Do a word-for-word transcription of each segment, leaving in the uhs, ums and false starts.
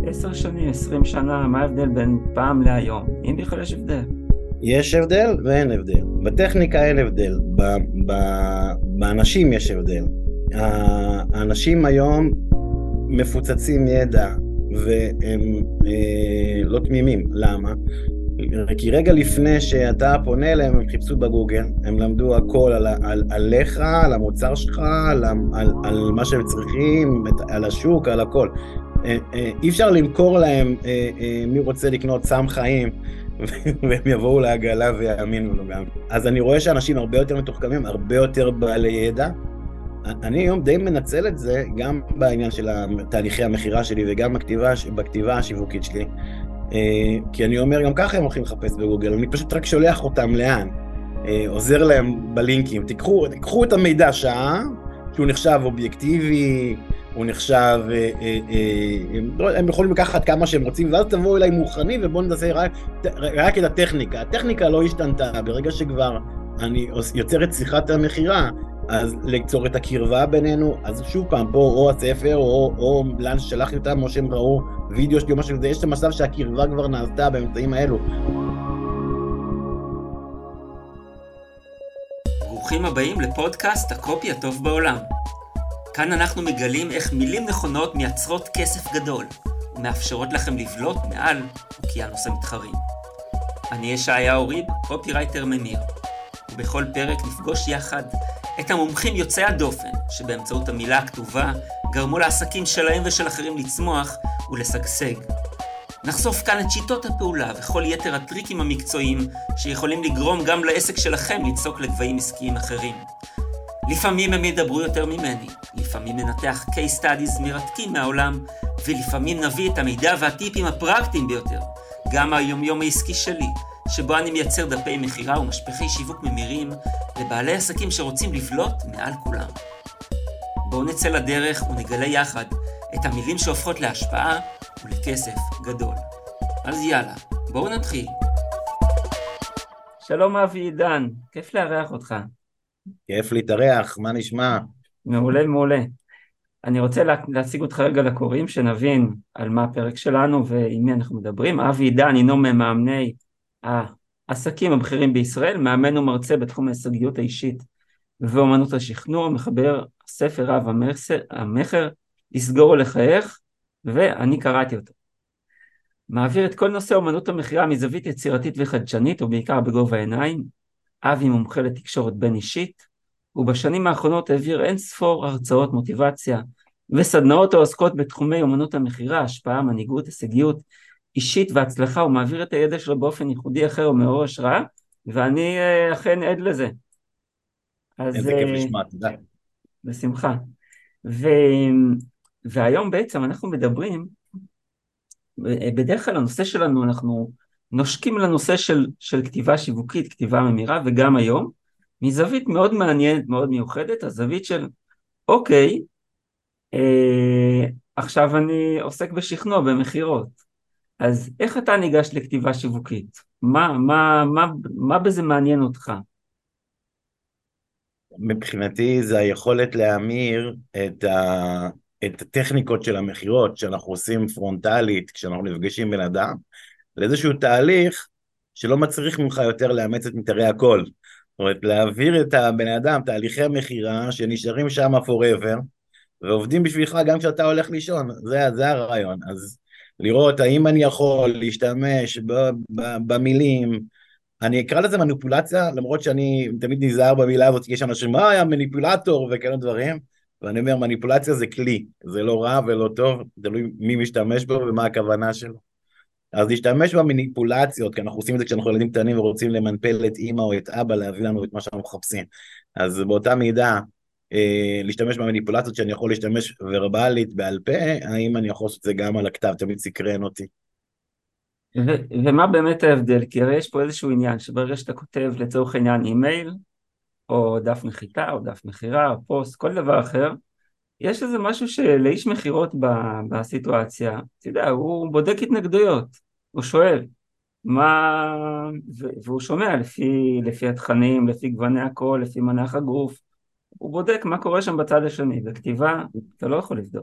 עשר שנים, עשרים שנה, מה ההבדל בין פעם להיום? אם בכלל יש הבדל. יש הבדל ואין הבדל. בטכניקה אין הבדל, ב- ב- באנשים יש הבדל. האנשים היום מפוצצים ידע והם אה, לא תמימים. למה? כי רגע לפני שאתה פונה אליהם הם חיפשו בגוגל, הם למדו הכל על, על, עליך, על המוצר שלך, על, על, על מה שהם צריכים, על השוק, על הכל. אה, אה, אי אפשר למכור להם אה, אה, מי רוצה לקנות סם חיים והם יבואו לעגלה ויאמינו לו גם. אז אני רואה שאנשים הרבה יותר מתוחכמים, הרבה יותר בעלי ידע. אני היום די מנצל את זה גם בעניין של תהליכי המחירה שלי וגם בכתיבה, בכתיבה השיווקית שלי. כי אני אומר, גם ככה הם הולכים לחפש בגוגל, אני פשוט רק שולח אותם לאן, עוזר להם בלינקים, תיקחו, תיקחו את המידע שעה, שהוא נחשב אובייקטיבי, הוא נחשב, הם יכולים לקחת כמה שהם רוצים, ואז תבואו אליי מוכנים, ובואו נדסה רק, רק את הטכניקה. הטכניקה לא השתנתה, ברגע שכבר אני יוצר את שיחת המחירה, אז ליצור את הקרבה בינינו, אז שוב פעם, פה או הספר, או, או לאן ששלחתי אותם, או שהם ראו וידאו שלי או משהו כזה, יש את המצב שהקרבה כבר נעשתה באמצעים האלו. ברוכים הבאים לפודקאסט הקופי הטוב בעולם. כאן אנחנו מגלים איך מילים נכונות מייצרות כסף גדול, ומאפשרות לכם לבלוט מעל אוקיינוס המתחרים. אני ישעיהו ריב, קופירייטר ממיר, ובכל פרק נפגוש יחד את המומחים יוצאי הדופן, שבאמצעות המילה הכתובה גרמו לעסקים שלהם ושל אחרים לצמוח ולשגשג. נחשוף כאן את שיטות הפעולה וכל יתר הטריקים המקצועיים שיכולים לגרום גם לעסק שלכם לצעוק לגבהים עסקיים אחרים. לפעמים הם ידברו יותר ממני, לפעמים ננתח case studies מרתקים מהעולם, ולפעמים נביא את המידע והטיפים הפרקטיים ביותר, גם היומיום העסקי שלי, שבו אני מייצר דפי מחירה ומשפחי שיווק ממירים לבעלי עסקים שרוצים לבלוט מעל כולם. בואו נצא לדרך ונגלה יחד את המילים שהופכות להשפעה ולכסף גדול. אז יאללה, בואו נתחיל. שלום אבי עידן, כיף לארח אותך. כיף להתארח, מה נשמע? מעולה, מעולה. אני רוצה לה, להציג אותך רגע לקוראים, שנבין על מה הפרק שלנו ועם מי אנחנו מדברים. אבי עידן הינו ממאמני העסקים הבכירים בישראל, מאמן ומרצה בתחום ההישגיות האישית ואומנות השכנוע, מחבר ספר רב המכר, לסגור או לחייך, ואני קראתי אותו. מעביר את כל נושא אומנות המכירה מזווית יצירתית וחדשנית, ובעיקר בגובה העיניים. אבי מומחה לתקשורת בין אישית, ובשנים האחרונות העביר אין ספור הרצאות מוטיבציה וסדנאות העוסקות בתחומי אומנות המכירה, השפעה, מנהיגות, הישגיות אישית והצלחה. הוא מעביר את הידע שלו באופן ייחודי אחר ומעורר השראה, ואני אכן עד לזה. איזה כיף לשמוע, תודה. בשמחה. ו... והיום בעצם אנחנו מדברים, בדרך כלל הנושא שלנו, אנחנו נושקים לנושא של, של כתיבה שיווקית, כתיבה ממירה, וגם היום, מזווית מאוד מעניינת, מאוד מיוחדת, הזווית של, אוקיי, אה, עכשיו אני עוסק בשכנוע, במחירות. אז איך אתה ניגש לכתיבה שיווקית? מה, מה, מה, מה בזה מעניין אותך? מבחינתי זה היכולת להמיר את, ה... את הטכניקות של המחירות שאנחנו עושים פרונטלית כשאנחנו נפגשים בן אדם, לאיזשהו תהליך שלא מצריך ממך יותר לאמץ את מתארי הכל. זאת אומרת, להעביר את הבן אדם, תהליכי המחירה שנשארים שם forever, ועובדים בשבילך גם כשאתה הולך לישון. זה, זה הרעיון. אז לראות האם אני יכול להשתמש ב, ב, במילים, אני אקרא לזה מניפולציה, למרות שאני תמיד נזהר במילה הזאת, כי יש אנשים, מה היה מניפולטור וכאלה דברים, ואני אומר, מניפולציה זה כלי, זה לא רע ולא טוב, תלוי מי משתמש בו ומה הכוונה שלו. אז להשתמש במניפולציות, כי אנחנו עושים את זה כשאנחנו ילדים קטנים ורוצים למנפל את אמא או את אבא, להביא לנו את מה שאנחנו מחפשים. אז באותה מידה, אה, להשתמש במניפולציות שאני יכול להשתמש ורבלית בעל פה, האם אני יכול לעשות את זה גם על הכתב, תמיד סקרן אותי. ו- ומה באמת ההבדל? כי הרי יש פה איזשהו עניין, שברגע שאתה כותב לצורך העניין אימייל, או דף מחיתה, או דף מחירה, או פוסט, כל דבר אחר, יש איזה משהו שלאיש מחירות ב- בסיטואציה, אתה יודע, הוא בודק התנגדויות, הוא שואל, מה, ו- והוא שומע לפי, לפי התכנים, לפי גווני הקול, לפי מנח הגוף, הוא בודק מה קורה שם בצד השני, בכתיבה אתה לא יכול לבדוק.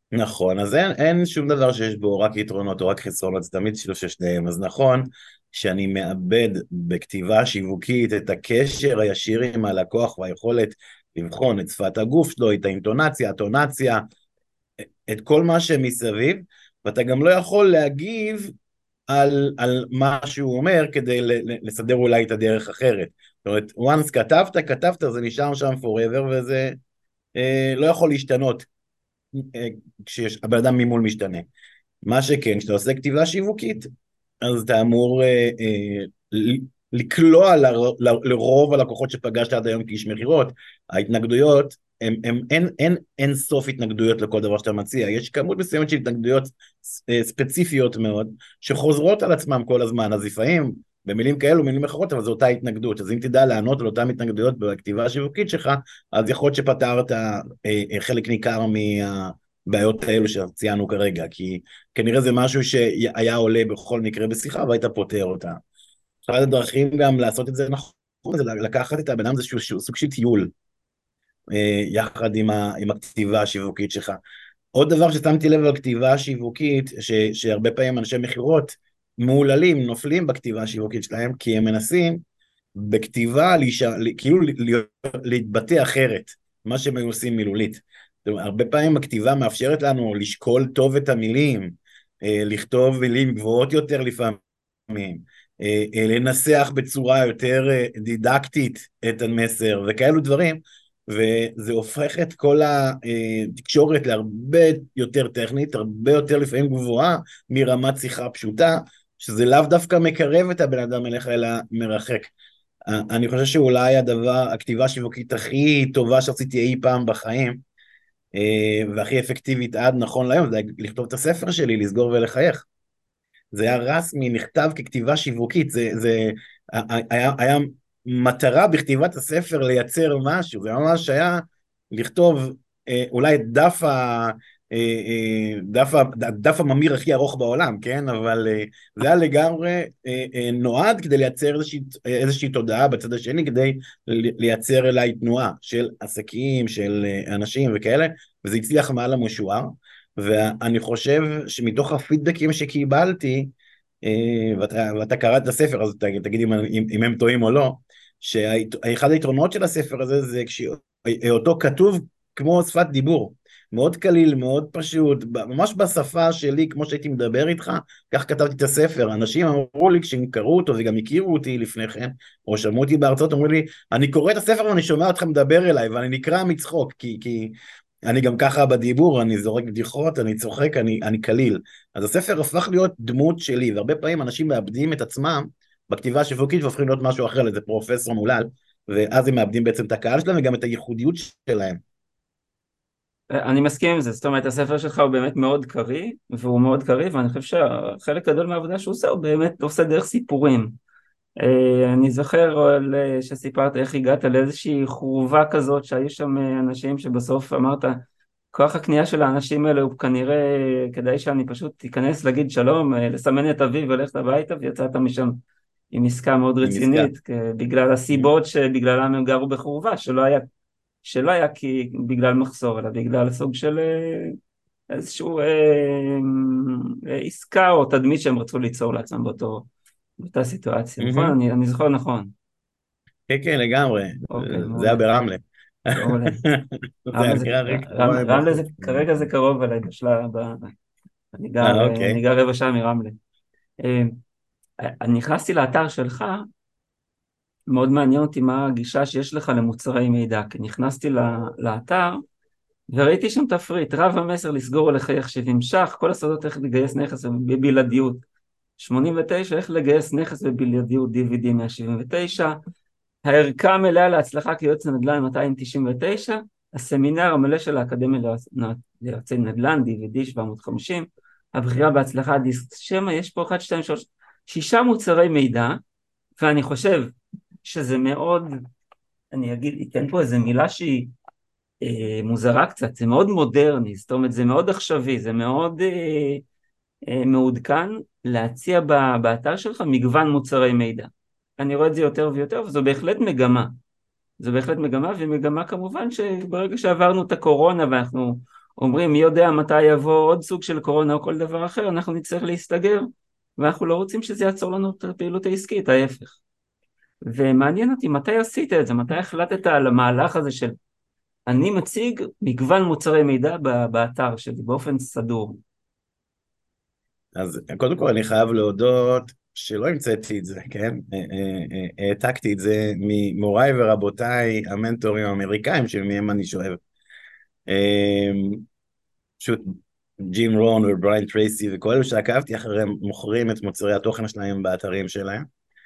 נכון, אז אין, אין שום דבר שיש בו רק יתרונות או רק חסרונות, זה תמיד שילוב של שניהם. אז נכון שאני מאבד בכתיבה שיווקית את הקשר הישיר עם הלקוח והיכולת לבחון את שפת הגוף שלו, את האינטונציה, הטונציה, את כל מה שמסביב, ואתה גם לא יכול להגיב על, על מה שהוא אומר כדי לסדר אולי את הדרך אחרת. זאת אומרת, once כתבת, כתבת, זה נשאר שם forever, וזה אה, לא יכול להשתנות אה, כשהבן אדם ממול משתנה. מה שכן, כשאתה עושה כתיבה שיווקית, אז אתה אמור אה, אה, לקלוע ל, ל, לרוב הלקוחות שפגשת עד היום כאיש מכירות. ההתנגדויות, הם, הם, אין, אין, אין סוף התנגדויות לכל דבר שאתה מציע, יש כמות מסוימת של התנגדויות אה, ספציפיות מאוד, שחוזרות על עצמם כל הזמן, אז לפעמים במילים כאלו, מילים אחרות, אבל זו אותה התנגדות, אז אם תדע לענות על אותם התנגדויות בכתיבה השיווקית שלך, אז יכול להיות שפתרת אה, אה, חלק ניכר מה... בעיות האלו שציינו כרגע, כי כנראה זה משהו שהיה עולה בכל מקרה בשיחה והיית פותר אותה. אחת הדרכים גם לעשות את זה נכון, זה לקחת את הבן אדם איזשהו סוג של טיול, יחד עם, ה, עם הכתיבה השיווקית שלך. עוד דבר ששמתי לב על כתיבה השיווקית, ש, שהרבה פעמים אנשי מכירות מעוללים, נופלים בכתיבה השיווקית שלהם, כי הם מנסים בכתיבה להישאר, כאילו להתבטא אחרת, מה שהם היו עושים מילולית. הרבה פעמים הכתיבה מאפשרת לנו לשקול טוב את המילים, לכתוב מילים גבוהות יותר לפעמים, לנסח בצורה יותר דידקטית את המסר וכאלו דברים, וזה הופך את כל התקשורת להרבה יותר טכנית, הרבה יותר לפעמים גבוהה מרמת שיחה פשוטה, שזה לאו דווקא מקרב את הבן אדם אליך אלא מרחק. אני חושב שאולי הדבר, הכתיבה השיווקית הכי טובה שעשיתי אי פעם בחיים, והכי אפקטיבית עד נכון להיום, זה לכתוב את הספר שלי, לסגור ולחייך. זה היה רסמי, נכתב ככתיבה שיווקית, זה, זה היה, היה מטרה בכתיבת הספר לייצר משהו, זה ממש היה לכתוב אולי דף ה... דף, דף הממיר הכי ארוך בעולם, כן? אבל זה היה לגמרי נועד כדי לייצר איזושהי, איזושהי תודעה בצד השני, כדי לייצר אליי תנועה של עסקים, של אנשים וכאלה, וזה הצליח מעל המשוער, ואני חושב שמתוך הפידבקים שקיבלתי, ואתה, ואתה קראת את הספר, אז תגיד אם, אם הם טועים או לא, שאחד היתרונות של הספר הזה זה כשאותו כתוב כמו שפת דיבור, מאוד קליל, מאוד פשוט, ממש בשפה שלי, כמו שהייתי מדבר איתך, כך כתבתי את הספר. אנשים אמרו לי, כשהם קראו אותו, וגם הכירו אותי לפני כן, או שמעו אותי בהרצאות, אמרו לי, אני קורא את הספר ואני שומע אותך מדבר אליי, ואני נקרא מצחוק, כי, כי אני גם ככה בדיבור, אני זורק בדיחות, אני צוחק, אני, אני קליל. אז הספר הפך להיות דמות שלי, והרבה פעמים אנשים מאבדים את עצמם בכתיבה השיווקית, והופכים להיות משהו אחר, לזה פרופסור מולל, ואז הם מאבדים בעצם את הקהל שלהם, וגם את הייחודיות שלהם. אני מסכים עם זה, זאת אומרת הספר שלך הוא באמת מאוד קריא, והוא מאוד קריא, ואני חושב שחלק גדול מהעבודה שהוא עושה הוא באמת עושה דרך סיפורים. אני זוכר שסיפרת איך הגעת לאיזושהי חורבה כזאת שהיו שם אנשים שבסוף אמרת כוח הקנייה של האנשים האלה הוא כנראה כדאי שאני פשוט תיכנס להגיד שלום, לסמן את אביב ולכת הביתה, ויצאת משם עם עסקה מאוד רצינית בגלל הסיבות שבגללם הם גרו בחורבה, שלא היה שלא היה כי בגלל מחסור, אלא בגלל סוג של איזשהו אה, אה, עסקה או תדמית שהם רצו ליצור לעצמם באותו, באותה סיטואציה, mm-hmm. נכון? אני, אני זוכר נכון. כן, כן, לגמרי. אוקיי, זה היה ברמלה. מעולה. רמלה זה, כרגע זה קרוב אליי בשלב, אני גר, אני גר רבע שעה מרמלה. אני נכנסתי לאתר שלך, מאוד מעניין אותי מה הגישה שיש לך למוצרי מידע, כי נכנסתי לאתר וראיתי שם תפריט, רב המסר לסגור או לחייך שבעים שח, כל הסודות איך לגייס נכס בבלעדיות שמונים ותשע, איך לגייס נכס בבלעדיות די וי די מאה שבעים ותשע, הערכה המלאה להצלחה כיועץ נדל"ן מאתיים תשעים ותשע, הסמינר המלא של האקדמיה ליועצי נדל"ן די וי די שבע מאות וחמישים, הבחירה בהצלחה דיסק שמע, יש פה אחת, שתיים, שלוש, שישה מוצרי מידע, ואני חושב שזה מאוד, אני אגיד, אתן פה איזו מילה שהיא אה, מוזרה קצת, זה מאוד מודרני, זאת אומרת, זה מאוד עכשווי, זה מאוד אה, אה, מעודכן להציע ב, באתר שלך מגוון מוצרי מידע. אני רואה את זה יותר ויותר, וזו בהחלט מגמה. זו בהחלט מגמה, ומגמה כמובן שברגע שעברנו את הקורונה, ואנחנו אומרים מי יודע מתי יבוא עוד סוג של קורונה או כל דבר אחר, אנחנו נצטרך להסתגר, ואנחנו לא רוצים שזה יעצור לנו את הפעילות העסקית, ההפך. ומעניין אותי מתי עשית את זה, מתי החלטת על המהלך הזה של אני מציג מגוון מוצרי מידע באתר שלי באופן סדור. אז קודם כל אני חייב להודות שלא המצאתי את זה, כן? העתקתי את זה ממוריי ורבותיי המנטורים האמריקאים שמהם אני שואב. פשוט ג'ים רון ובריין טרייסי וכל אלו שעקבתי אחריהם מוכרים את מוצרי התוכן שלהם באתרים שלהם.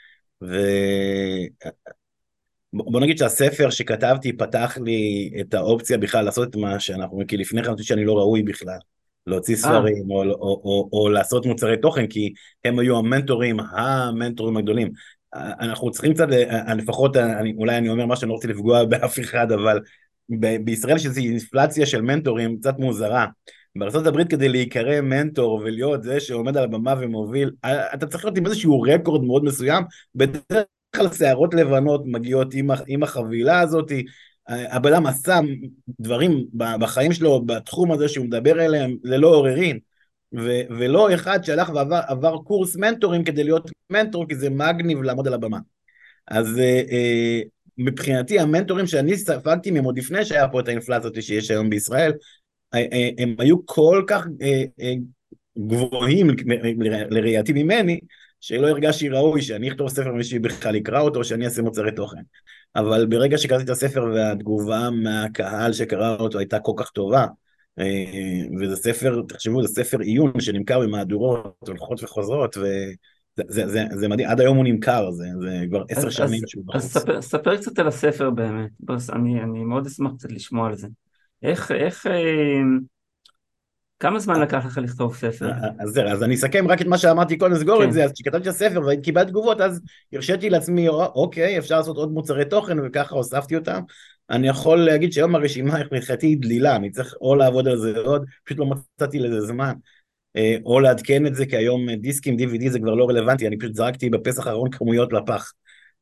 ובוא נגיד שהספר שכתבתי פתח לי את האופציה בכלל לעשות את מה שאנחנו, כי לפני כן חשבתי שאני לא ראוי בכלל. להוציא ספרים או, או, או, או, או לעשות מוצרי תוכן, כי הם היו המנטורים, המנטורים הגדולים. אנחנו צריכים קצת, לפחות, אני, אולי אני אומר מה שאני לא רוצה לפגוע באף אחד, אבל ב- בישראל שזו אינפלציה של מנטורים קצת מוזרה. בארצות הברית כדי להיקרא מנטור ולהיות זה שעומד על הבמה ומוביל, אתה צריך להיות עם איזשהו רקורד מאוד מסוים, בדרך כלל שערות לבנות מגיעות עם, עם החבילה הזאת, הבן אדם עשה דברים בחיים שלו, בתחום הזה שהוא מדבר אליהם, ללא עוררין, ו- ולא אחד שהלך ועבר עבר קורס מנטורים כדי להיות מנטור, כי זה מגניב לעמוד על הבמה. אז אה, אה, מבחינתי, המנטורים שאני ספגתי מהם עוד לפני שהיה פה את האינפלציה שיש היום בישראל, אה, אה, הם היו כל כך אה, אה, גבוהים לראייתי ממני, שלא הרגשתי ראוי שאני אכתוב ספר ומישהי בכלל יקרא אותו, שאני אעשה מוצרי תוכן. אבל ברגע שקראתי את הספר והתגובה מהקהל שקרא אותו הייתה כל כך טובה, וזה ספר, תחשבו, זה ספר עיון שנמכר במהדורות הולכות וחוזרות, וזה זה, זה, זה מדהים, עד היום הוא נמכר, זה, זה כבר עשר אז, שנים אז, שהוא אז בחוץ. ספר, ספר קצת על הספר באמת, בוס, אני, אני מאוד אשמח קצת לשמוע על זה. איך, איך, אה, כמה זמן לקח לך לכתוב ספר? אז זהו, אז אני אסכם רק את מה שאמרתי קודם, לסגור כן. את זה. אז כשכתבתי את הספר וקיבלתי תגובות, אז הרשיתי לעצמי, אוקיי, אפשר לעשות עוד מוצרי תוכן, וככה הוספתי אותם. אני יכול להגיד שהיום הרשימה מבחינתי היא דלילה, אני צריך או לעבוד על זה עוד, פשוט לא מצאתי לזה זמן, או לעדכן את זה, כי היום דיסקים, די וי די זה כבר לא רלוונטי, אני פשוט זרקתי בפסח האחרון כמויות לפח.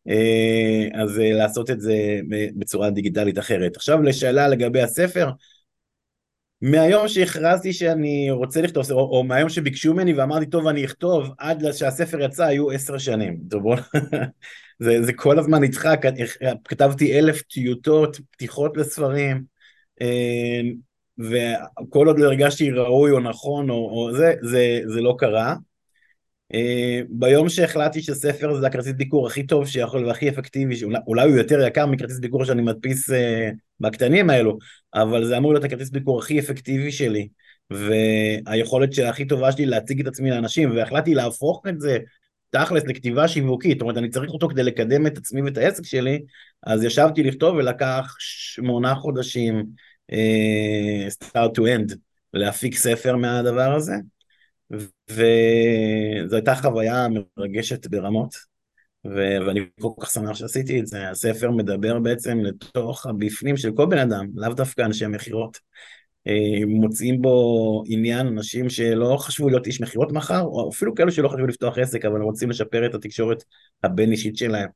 אז לעשות את זה בצורה דיגיטלית אחרת. עכשיו לשאלה לגבי הספר, מהיום שהכרזתי שאני רוצה לכתוב, או, או מהיום שביקשו ממני ואמרתי, טוב, אני אכתוב, עד שהספר יצא, היו עשר שנים. טוב, בוא, זה, זה כל הזמן נצחק, כתבתי אלף טיוטות, פתיחות לספרים, וכל עוד לא הרגשתי ראוי או נכון, או, או זה, זה, זה לא קרה. ביום שהחלטתי שספר זה הכרטיס ביקור הכי טוב שיכול והכי אפקטיבי, שאולי הוא יותר יקר מכרטיס ביקור שאני מדפיס בקטנים האלו, אבל זה אמור להיות הכרטיס ביקור הכי אפקטיבי שלי, והיכולת הכי טובה שלי להציג את עצמי לאנשים, והחלטתי להפוך את זה תכלס לכתיבה שיווקית, זאת אומרת אני צריך אותו כדי לקדם את עצמי ואת העסק שלי, אז ישבתי לכתוב ולקח שמונה חודשים start to end להפיק ספר מהדבר הזה, וזו הייתה חוויה מרגשת ברמות, ו- ואני כל כך שמח שעשיתי את זה. הספר מדבר בעצם לתוך הבפנים של כל בן אדם, לאו דווקא אנשי מחירות. מוצאים בו עניין אנשים שלא חשבו להיות איש מחירות מחר, או אפילו כאלו שלא חשבו לפתוח עסק, אבל רוצים לשפר את התקשורת הבין אישית שלהם.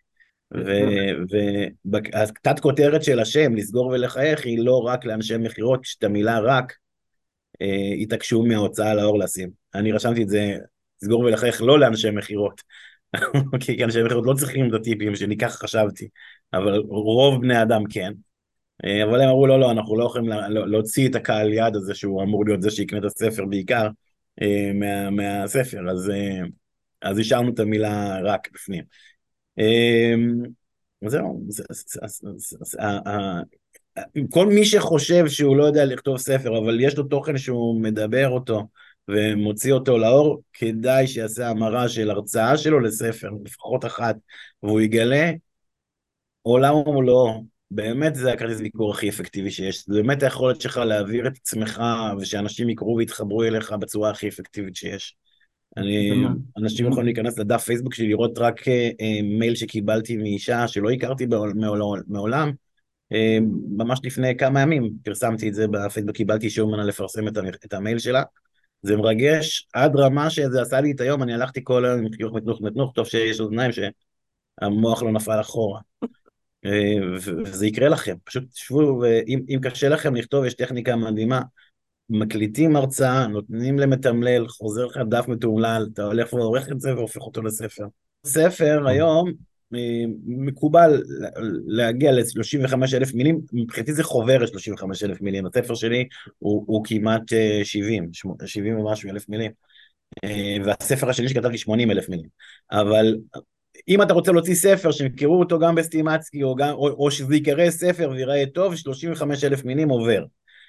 והתת כותרת של השם, לסגור ולחייך, היא לא רק לאנשי מחירות, שאת המילה רק, התעקשו מההוצאה לאור לשים. אני רשמתי את זה, סגור ולחייך לא לאנשי מחירות, כי אנשי מחירות לא צריכים את הטיפים שלי, כך חשבתי, אבל רוב בני אדם כן. אבל הם אמרו, לא, לא, אנחנו לא יכולים להוציא את הקהל יד הזה, שהוא אמור להיות זה שיקנה את הספר בעיקר, מה, מהספר, אז, אז השארנו את המילה רק בפנים. זהו, כל מי שחושב שהוא לא יודע לכתוב ספר, אבל יש לו תוכן שהוא מדבר אותו, ומוציא אותו לאור, כדאי שיעשה המרה של הרצאה שלו לספר, לפחות אחת, והוא יגלה עולם ומלואו. באמת זה הכרטיס ביקור הכי אפקטיבי שיש, זה באמת היכולת שלך להעביר את עצמך, ושאנשים יקראו ויתחברו אליך בצורה הכי אפקטיבית שיש. אני, אנשים יכולים להיכנס לדף פייסבוק שלי, לראות רק אה, מייל שקיבלתי מאישה שלא הכרתי מעולם, מעולם, אה, ממש לפני כמה ימים פרסמתי את זה בפייסבוק, קיבלתי אישור ממנה לפרסם את, את המייל שלה, זה מרגש עד רמה שזה עשה לי את היום, אני הלכתי כל היום עם חיוך מתנוך מתנוך, טוב שיש אוזניים שהמוח לא נפל אחורה. וזה יקרה לכם, פשוט תשבו, ואם קשה לכם לכתוב, יש טכניקה מדהימה, מקליטים הרצאה, נותנים למתמלל, חוזר לך דף מתומלל, אתה הולך ועורך את זה והופך אותו לספר. ספר היום מקובל להגיע ל-שלושים וחמישה אלף מילים, מבחינתי זה חוברת שלושים וחמישה אלף מילים, הספר שלי הוא, הוא כמעט שבעים, שבעים ומשהו אלף מילים, והספר השני שכתבתי שמונים אלף מילים, אבל אם אתה רוצה להוציא ספר שנקראו אותו גם בסטימצקי, או, גם, או, או שזה יקרא ספר ויראה טוב, שלושים וחמישה אלף מילים עובר.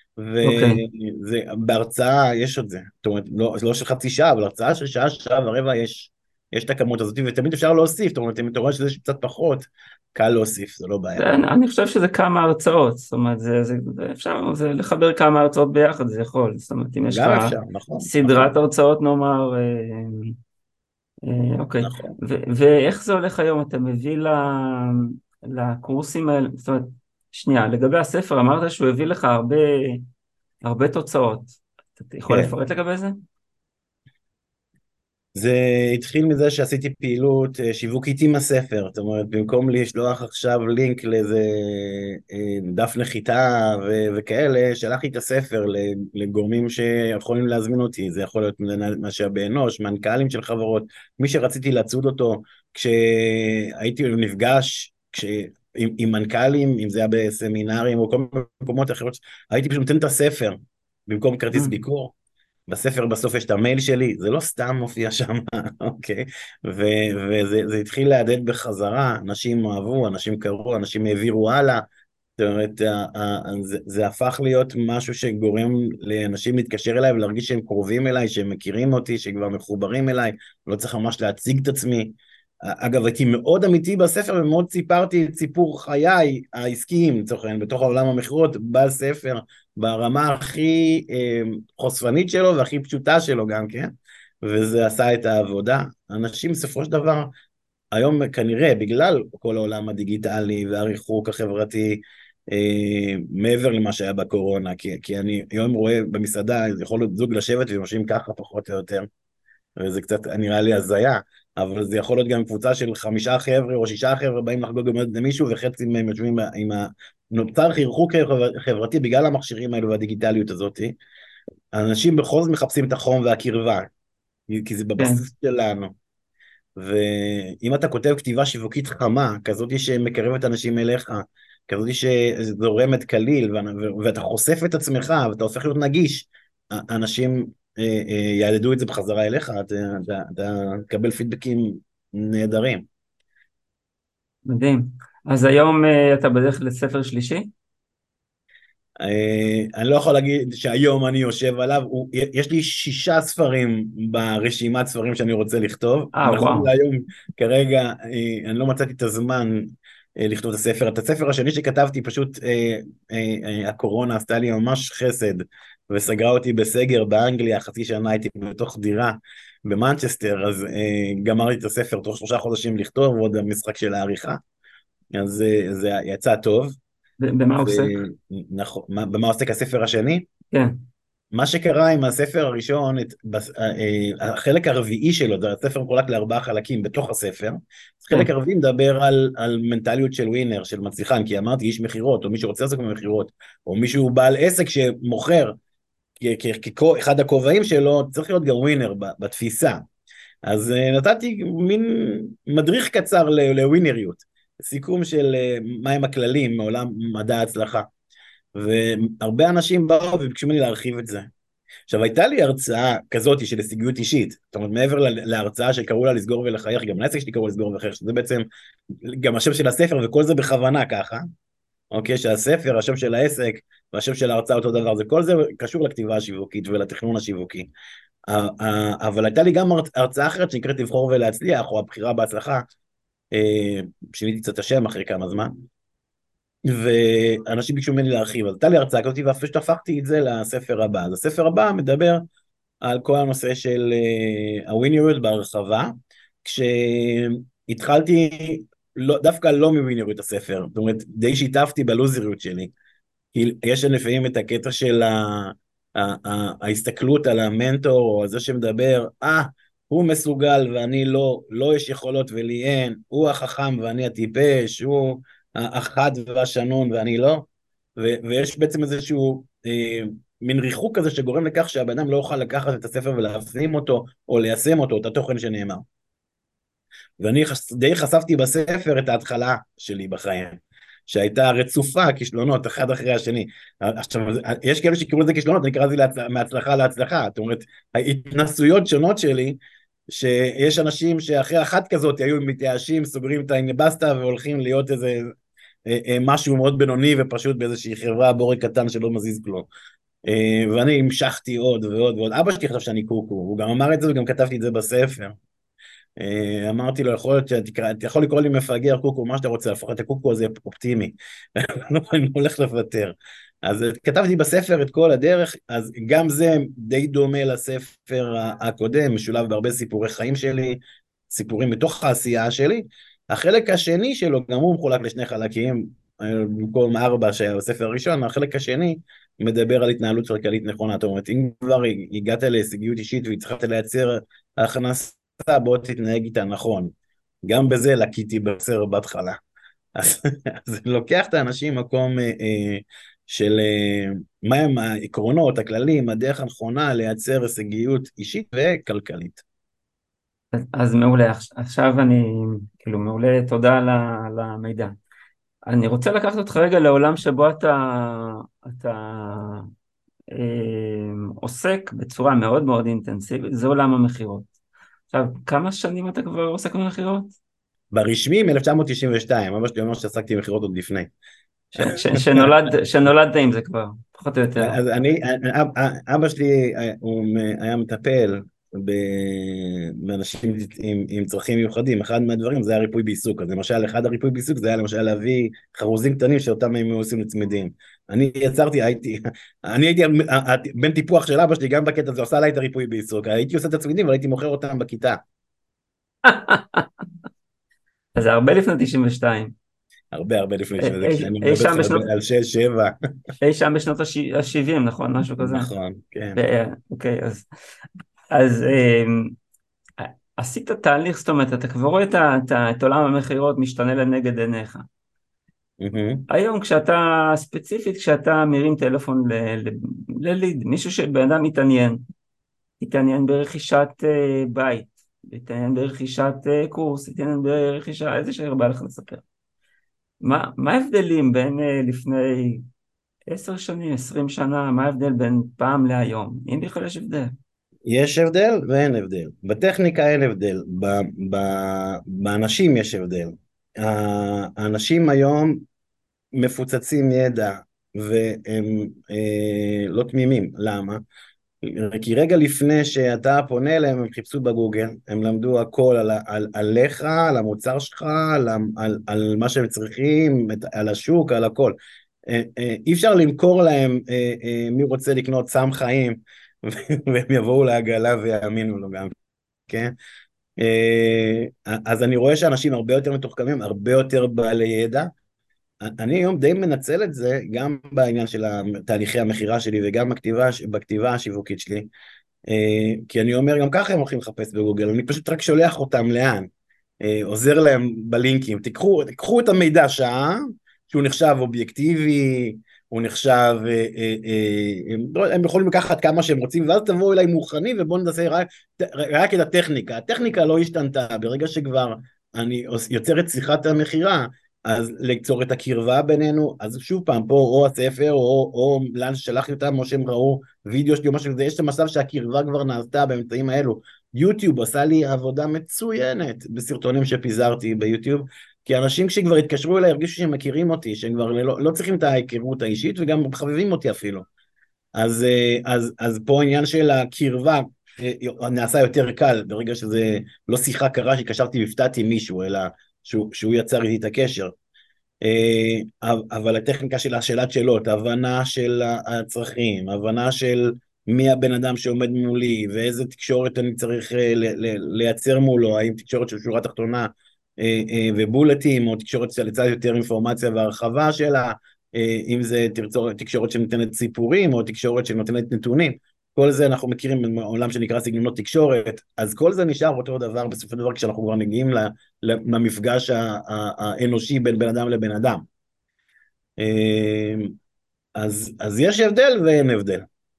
ובהרצאה יש את זה, זאת אומרת, לא, לא של חצי שעה, אבל הרצאה של שעה, שעה ורבע יש, יש את הכמות הזאת, ותמיד אפשר להוסיף, זאת אומרת, אם אתה רואה שזה קצת פחות, קל להוסיף, זה לא בעיה. אני חושב שזה כמה הרצאות, זאת אומרת, זה, זה, אפשר זה לחבר כמה הרצאות ביחד, זה יכול, זאת אומרת, אם יש לך אפשר, נכון, סדרת נכון. הרצאות, נאמר, אה, אה, אוקיי, נכון. ו- ואיך זה הולך היום? אתה מביא ל- לקורסים האלה, זאת אומרת, שנייה, לגבי הספר, אמרת שהוא הביא לך הרבה, הרבה תוצאות, אתה יכול כן. לפרט לגבי זה? זה התחיל מזה שעשיתי פעילות שיווקית עם הספר, זאת אומרת, במקום לשלוח עכשיו לינק לאיזה דף נחיתה ו- וכאלה, שלחתי את הספר לגורמים שיכולים להזמין אותי, זה יכול להיות משאבי אנוש, מנכ"לים של חברות, מי שרציתי לצוד אותו, כשהייתי נפגש, כש... עם, עם מנכ"לים, אם זה היה בסמינרים או כל מיני מקומות אחרות, הייתי פשוט נותן את הספר, במקום כרטיס ביקור, בספר בסוף יש את המייל שלי, זה לא סתם מופיע שם, אוקיי? ו- וזה זה התחיל להדד בחזרה, אנשים אהבו, אנשים קראו, אנשים העבירו הלאה, זאת אומרת, זה, זה הפך להיות משהו שגורם לאנשים להתקשר אליי ולהרגיש שהם קרובים אליי, שהם מכירים אותי, שכבר מחוברים אליי, לא צריך ממש להציג את עצמי. אגב, הייתי מאוד אמיתי בספר, ומאוד סיפרתי את סיפור חיי העסקיים, לצורך העניין, בתוך העולם המכירות, בספר, ברמה הכי אה, חושפנית שלו, והכי פשוטה שלו גם, כן? וזה עשה את העבודה. אנשים בסופו של דבר, היום כנראה, בגלל כל העולם הדיגיטלי והריחוק החברתי, אה, מעבר למה שהיה בקורונה, כי, כי אני היום רואה במסעדה, יכול להיות זוג לשבת ומרשים ככה פחות או יותר, וזה קצת נראה לי הזיה, אבל זה יכול להיות גם קבוצה של חמישה חבר'ה או שישה חבר'ה באים לחגוג במועד למישהו, וחצי מהם יושבים עם ה... נוצר חירחוק חברתי בגלל המכשירים האלו והדיגיטליות הזאת. האנשים בכל זאת מחפשים את החום והקרבה, כי זה כן. בבסיס שלנו. ואם אתה כותב כתיבה שיווקית חמה, כזאת שמקרבת אנשים אליך, כזאת שזורמת קליל, ואתה חושף את עצמך, ואתה הופך להיות נגיש, אנשים יעדדו את זה בחזרה אליך, אתה תקבל פידבקים נהדרים. מדהים. אז היום אתה בדרך לספר שלישי? אני לא יכול להגיד שהיום אני יושב עליו, יש לי שישה ספרים ברשימת ספרים שאני רוצה לכתוב, נכון להיום כרגע אני לא מצאתי את הזמן לכתוב את הספר, את הספר השני שכתבתי פשוט הקורונה עשתה לי ממש חסד, וסגרה אותי בסגר באנגליה, חצי שנה הייתי בתוך דירה במנצ'סטר, אז גמרתי את הספר תוך שלושה חודשים לכתוב, ועוד המשחק של העריכה, אז זה יצא טוב. במה עוסק? נכון, במה עוסק הספר השני? כן. מה שקרה עם הספר הראשון, החלק הרביעי שלו, זה הספר מחולק לארבעה חלקים בתוך הספר, החלק הרביעי מדבר על, על מנטליות של ווינר, של מצליחן, כי אמרתי איש מחירות, או מי שרוצה לעסוק במחירות, או מישהו בעל עסק שמוכר, כאחד הכובעים שלו, צריך להיות גם ווינר בתפיסה. אז נתתי מין מדריך קצר לווינריות, סיכום של מהם הכללים מעולם מדע ההצלחה. והרבה אנשים באו וביקשו ממני להרחיב את זה. עכשיו, הייתה לי הרצאה כזאת של הישגיות אישית, זאת אומרת, מעבר להרצאה שקראו לה לסגור ולחייך, גם לעסק שלי קראו לסגור ולחייך, שזה בעצם גם השם של הספר, וכל זה בכוונה ככה, אוקיי, שהספר, השם של העסק, והשם של ההרצאה אותו דבר, זה כל זה קשור לכתיבה השיווקית ולתכנון השיווקי. אבל הייתה לי גם הרצאה אחרת שנקראת לבחור ולהצליח, או הבחירה בהצלחה, שיניתי קצת השם אחרי כמה זמן, ואנשים ביקשו ממני להרחיב, אז הייתה לי הרצאה כזאת, ואפילו שתפקתי את זה לספר הבא. אז הספר הבא מדבר על כל הנושא של הווינריות בהרחבה, כשהתחלתי לא, דווקא לא מווינריות הספר, זאת אומרת, די שיתפתי בלוזריות שלי, כי יש לפעמים את הקטע של ה- ה- ה- ההסתכלות על המנטור, או זה שמדבר, אה, הוא מסוגל ואני לא, לא יש יכולות ולי אין, הוא החכם ואני הטיפש, הוא החד והשנון ואני לא, ו- ויש בעצם איזשהו אה, מין ריחוק כזה שגורם לכך שהבן אדם לא יוכל לקחת את הספר ולהפנים אותו, או ליישם אותו, את התוכן שנאמר. ואני די חשפתי בספר את ההתחלה שלי בחיים, שהייתה רצופה כישלונות אחד אחרי השני. עכשיו, יש כאלה שקראו לזה כישלונות, אני קרא לזה להצ... מהצלחה להצלחה. זאת אומרת, ההתנסויות שונות שלי, שיש אנשים שאחרי אחת כזאת היו מתייאשים, סוגרים את האינבסטה והולכים להיות איזה משהו מאוד בינוני ופשוט באיזושהי חברה בורק קטן שלא מזיז כלום. ואני המשכתי עוד ועוד ועוד. אבא שלי חשב שאני קוקו, הוא גם אמר את זה וגם כתבתי את זה בספר. אמרתי לו, יכול להיות שאתה יכול לקרוא לי מפגר קוקו, מה שאתה רוצה, לפחות הקוקו הזה אופטימי, אני הולך לוותר. אז כתבתי בספר את כל הדרך, אז גם זה די דומה לספר הקודם, משולב בהרבה סיפורי חיים שלי, סיפורים מתוך העשייה שלי. החלק השני שלו, גם הוא מחולק לשני חלקים, במקום ארבע שהיה בספר הראשון, החלק השני מדבר על התנהלות כלכלית נכונה. זאת אומרת, אם כבר הגעת להישגיות אישית והצלחת לייצר הכנסה, בוא תתנהג איתה נכון. גם בזה לקיתי בסדר בהתחלה. אז זה לוקח את האנשים מקום אה, אה, של אה, מהם העקרונות, הכללים, הדרך הנכונה לייצר הישגיות אישית וכלכלית. אז, אז מעולה, עכשיו אני, כאילו מעולה, תודה על, על המידע. אני רוצה לקחת אותך רגע לעולם שבו אתה, אתה אה, עוסק בצורה מאוד מאוד אינטנסיבית, זה עולם המחירות. עכשיו, כמה שנים אתה כבר עוסק במחירות? ברשמי מ-אלף תשע מאות תשעים ושתיים, אבא שלי אומר שעסקתי במחירות עוד לפני. ש, ש, שנולד, שנולדת עם זה כבר, פחות או יותר. אז אני, אבא שלי הוא היה מטפל באנשים עם, עם צרכים מיוחדים. אחד מהדברים זה היה ריפוי בעיסוק. אז למשל, אחד הריפוי בעיסוק זה היה למשל להביא חרוזים קטנים שאותם הם עושים לצמידים. אני יצרתי, הייתי, אני הייתי בין טיפוח של אבא שלי, גם בקטע הזה עושה עליי את הריפוי בעיסוק. הייתי עושה את הצמידים, אבל הייתי מוכר אותם בכיתה. אז זה הרבה לפני תשעים ושתיים. הרבה הרבה לפני שזה, כשאני מדבר על שש, שבע. אי שם בשנות ה-שבעים, נכון? משהו כזה. נכון, כן. אוקיי, אז... אז עשית תהליך, זאת אומרת, אתה כבר רואה את, את, את עולם המחירות משתנה לנגד עיניך. Mm-hmm. היום כשאתה, ספציפית, כשאתה מרים טלפון לליד, מישהו שבן אדם מתעניין, מתעניין ברכישת uh, בית, מתעניין ברכישת uh, קורס, מתעניין ברכישה, איזה שיר בא לך לספר. מה, מה ההבדלים בין uh, לפני עשר שנים, עשרים שנה, מה ההבדל בין פעם להיום? אם בכלל יש הבדל? יש הבדל ואין הבדל. בטכניקה אין הבדל, ב- ב- באנשים יש הבדל. האנשים היום מפוצצים ידע והם אה, לא תמימים. למה? כי רגע לפני שאתה פונה אליהם, הם חיפשו בגוגל, הם למדו הכל על, על, עליך, על המוצר שלך, על, על, על מה שהם צריכים, על השוק, על הכל. אה, אה, אי אפשר למכור להם אה, אה, מי רוצה לקנות סם חיים, והם יבואו לעגלה ויאמינו לו גם, כן? אז אני רואה שאנשים הרבה יותר מתוחכמים, הרבה יותר בעלי ידע. אני היום די מנצל את זה, גם בעניין של תהליכי המחירה שלי, וגם בכתיבה, בכתיבה השיווקית שלי, כי אני אומר, גם ככה הם הולכים לחפש בגוגל, אני פשוט רק שולח אותם לאן, עוזר להם בלינקים, תיקחו, תיקחו את המידע שעה, שהוא נחשב אובייקטיבי, הוא נחשב, אה, אה, אה, הם יכולים לקחת כמה שהם רוצים, ואז תבואו אליי מוכנים, ובואו ננסה רק, רק את הטכניקה. הטכניקה לא השתנתה, ברגע שכבר אני יוצר את שיחת המחירה, אז ליצור את הקרבה בינינו, אז שוב פעם, פה או הספר, או, או לאן ששלחתי אותם, או שהם ראו וידאו שלי, או משהו כזה, יש את המצב שהקרבה כבר נעשתה באמצעים האלו. יוטיוב עשה לי עבודה מצוינת בסרטונים שפיזרתי ביוטיוב, כי אנשים שכבר התקשרו אליי, הרגישו שהם מכירים אותי, שהם כבר לא, לא צריכים את ההיכרות האישית, וגם חביבים אותי אפילו. אז, אז, אז פה העניין של הקרבה נעשה יותר קל, ברגע שזה לא שיחה קרה שקשרתי והפתעתי מישהו, אלא שהוא, שהוא יצר איתי את הקשר. אבל הטכניקה של השאלת שאלות, הבנה של הצרכים, הבנה של מי הבן אדם שעומד מולי, ואיזה תקשורת אני צריך לייצר מולו, האם תקשורת של שורה תחתונה, ובולטים, או תקשורת שלצד יותר אינפורמציה והרחבה שלה, אם זה תקשורת שנותנת סיפורים, או תקשורת שנותנת נתונים, כל זה אנחנו מכירים בעולם שנקרא סגנונות תקשורת, אז כל זה נשאר אותו דבר בסופו של דבר, כשאנחנו כבר מגיעים למפגש האנושי בין בן אדם לבן אדם. אז, אז יש הבדל ואין הבדל.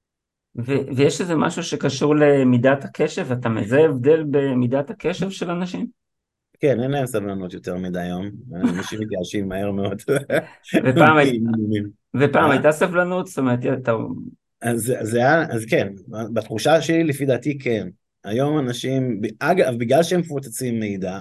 ו- ויש איזה משהו שקשור למידת הקשב, אתה מזהה הבדל במידת הקשב של אנשים? כן, אין להם סבלנות יותר מדי היום, אנשים מתייאשים מהר מאוד. ופעם, הי- מ- ופעם אה? הייתה סבלנות, זאת אומרת, אתה... אז, אז, זה היה- אז כן, בתחושה שלי לפי דעתי כן. היום אנשים, אגב, בגלל שהם מפוצצים מידע,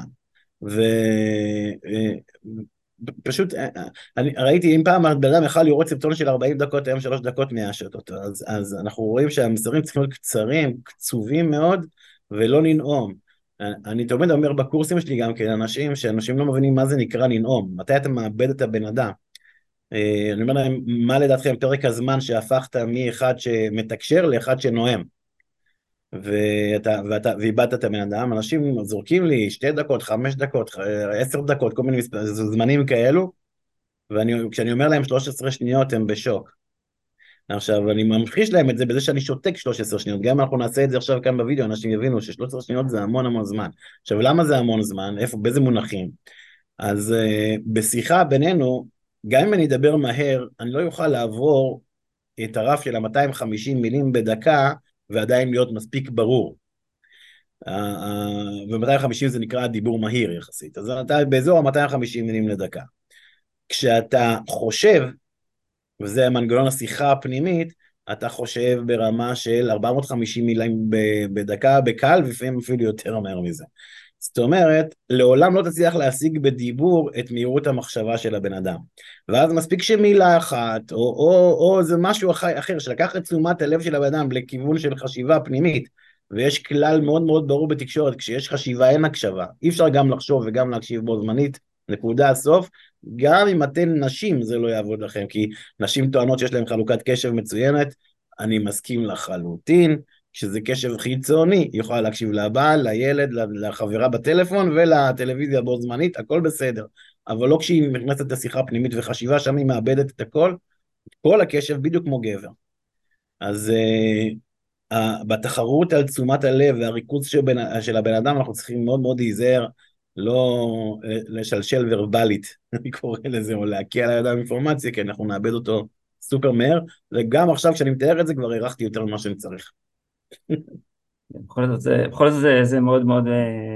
ופשוט, אני ראיתי אם פעם בן אדם יכל לראות סרטון של ארבעים דקות, היום שלוש דקות מיישת אותו, אז, אז אנחנו רואים שהמסרים צריכים להיות קצרים, קצובים מאוד, ולא לנאום. אני תמיד אומר בקורסים שלי גם כן, אנשים, שאנשים לא מבינים מה זה נקרא לנאום, מתי אתה מאבד את הבן אדם. אה, אני אומר להם, מה לדעתכם פרק הזמן שהפכת מאחד שמתקשר לאחד שנואם, ואתה, ואתה, ואיבדת את הבן אדם, אנשים זורקים לי שתי דקות, חמש דקות, עשר דקות, כל מיני מספר, זמנים כאלו, וכשאני אומר להם שלוש עשרה שניות הם בשוק. עכשיו, אני ממחיש להם את זה בזה שאני שותק שלוש עשרה שניות, גם אם אנחנו נעשה את זה עכשיו כאן בווידאו, אנשים יבינו ש-שלוש עשרה שניות זה המון המון זמן. עכשיו, למה זה המון זמן? איפה, באיזה מונחים? אז uh, בשיחה בינינו, גם אם אני אדבר מהר, אני לא יוכל לעבור את הרף של ה-מאתיים וחמישים מילים בדקה, ועדיין להיות מספיק ברור. Uh, uh, ו-מאתיים וחמישים זה נקרא דיבור מהיר יחסית. אז אתה באזור ה-מאתיים וחמישים מילים לדקה. כשאתה חושב, וזה מנגנון השיחה הפנימית, אתה חושב ברמה של ארבע מאות וחמישים מילים בדקה בקל, ולפעמים אפילו יותר מהר מזה. זאת אומרת, לעולם לא תצליח להשיג בדיבור את מהירות המחשבה של הבן אדם. ואז מספיק שמילה אחת, או, או, או זה משהו אחר, שלקח את תשומת הלב של הבן אדם לכיוון של חשיבה פנימית, ויש כלל מאוד מאוד ברור בתקשורת, כשיש חשיבה אין הקשבה. אי אפשר גם לחשוב וגם להקשיב בו זמנית, נקודה הסוף. גם אם אתן נשים זה לא יעבוד לכם, כי נשים טוענות שיש להן חלוקת קשב מצוינת, אני מסכים לחלוטין, שזה קשב חיצוני, היא יכולה להקשיב לבעל, לילד, לחברה בטלפון ולטלוויזיה בו זמנית, הכל בסדר, אבל לא כשהיא נכנסת לשיחה פנימית וחשיבה, שם היא מאבדת את הכל, כל הקשב בדיוק כמו גבר. אז uh, uh, בתחרות על תשומת הלב והריכוז של, בן, של הבן אדם, אנחנו צריכים מאוד מאוד להיזהר, לא לשלשל ורבלית, אני קורא לזה, או להקיע על הידיים אינפורמציה, כי אנחנו נאבד אותו סופר מהר, וגם עכשיו כשאני מתאר את זה, כבר הערכתי יותר ממה שאני צריך. בכל זאת זה, בכל זאת זה, זה מאוד מאוד,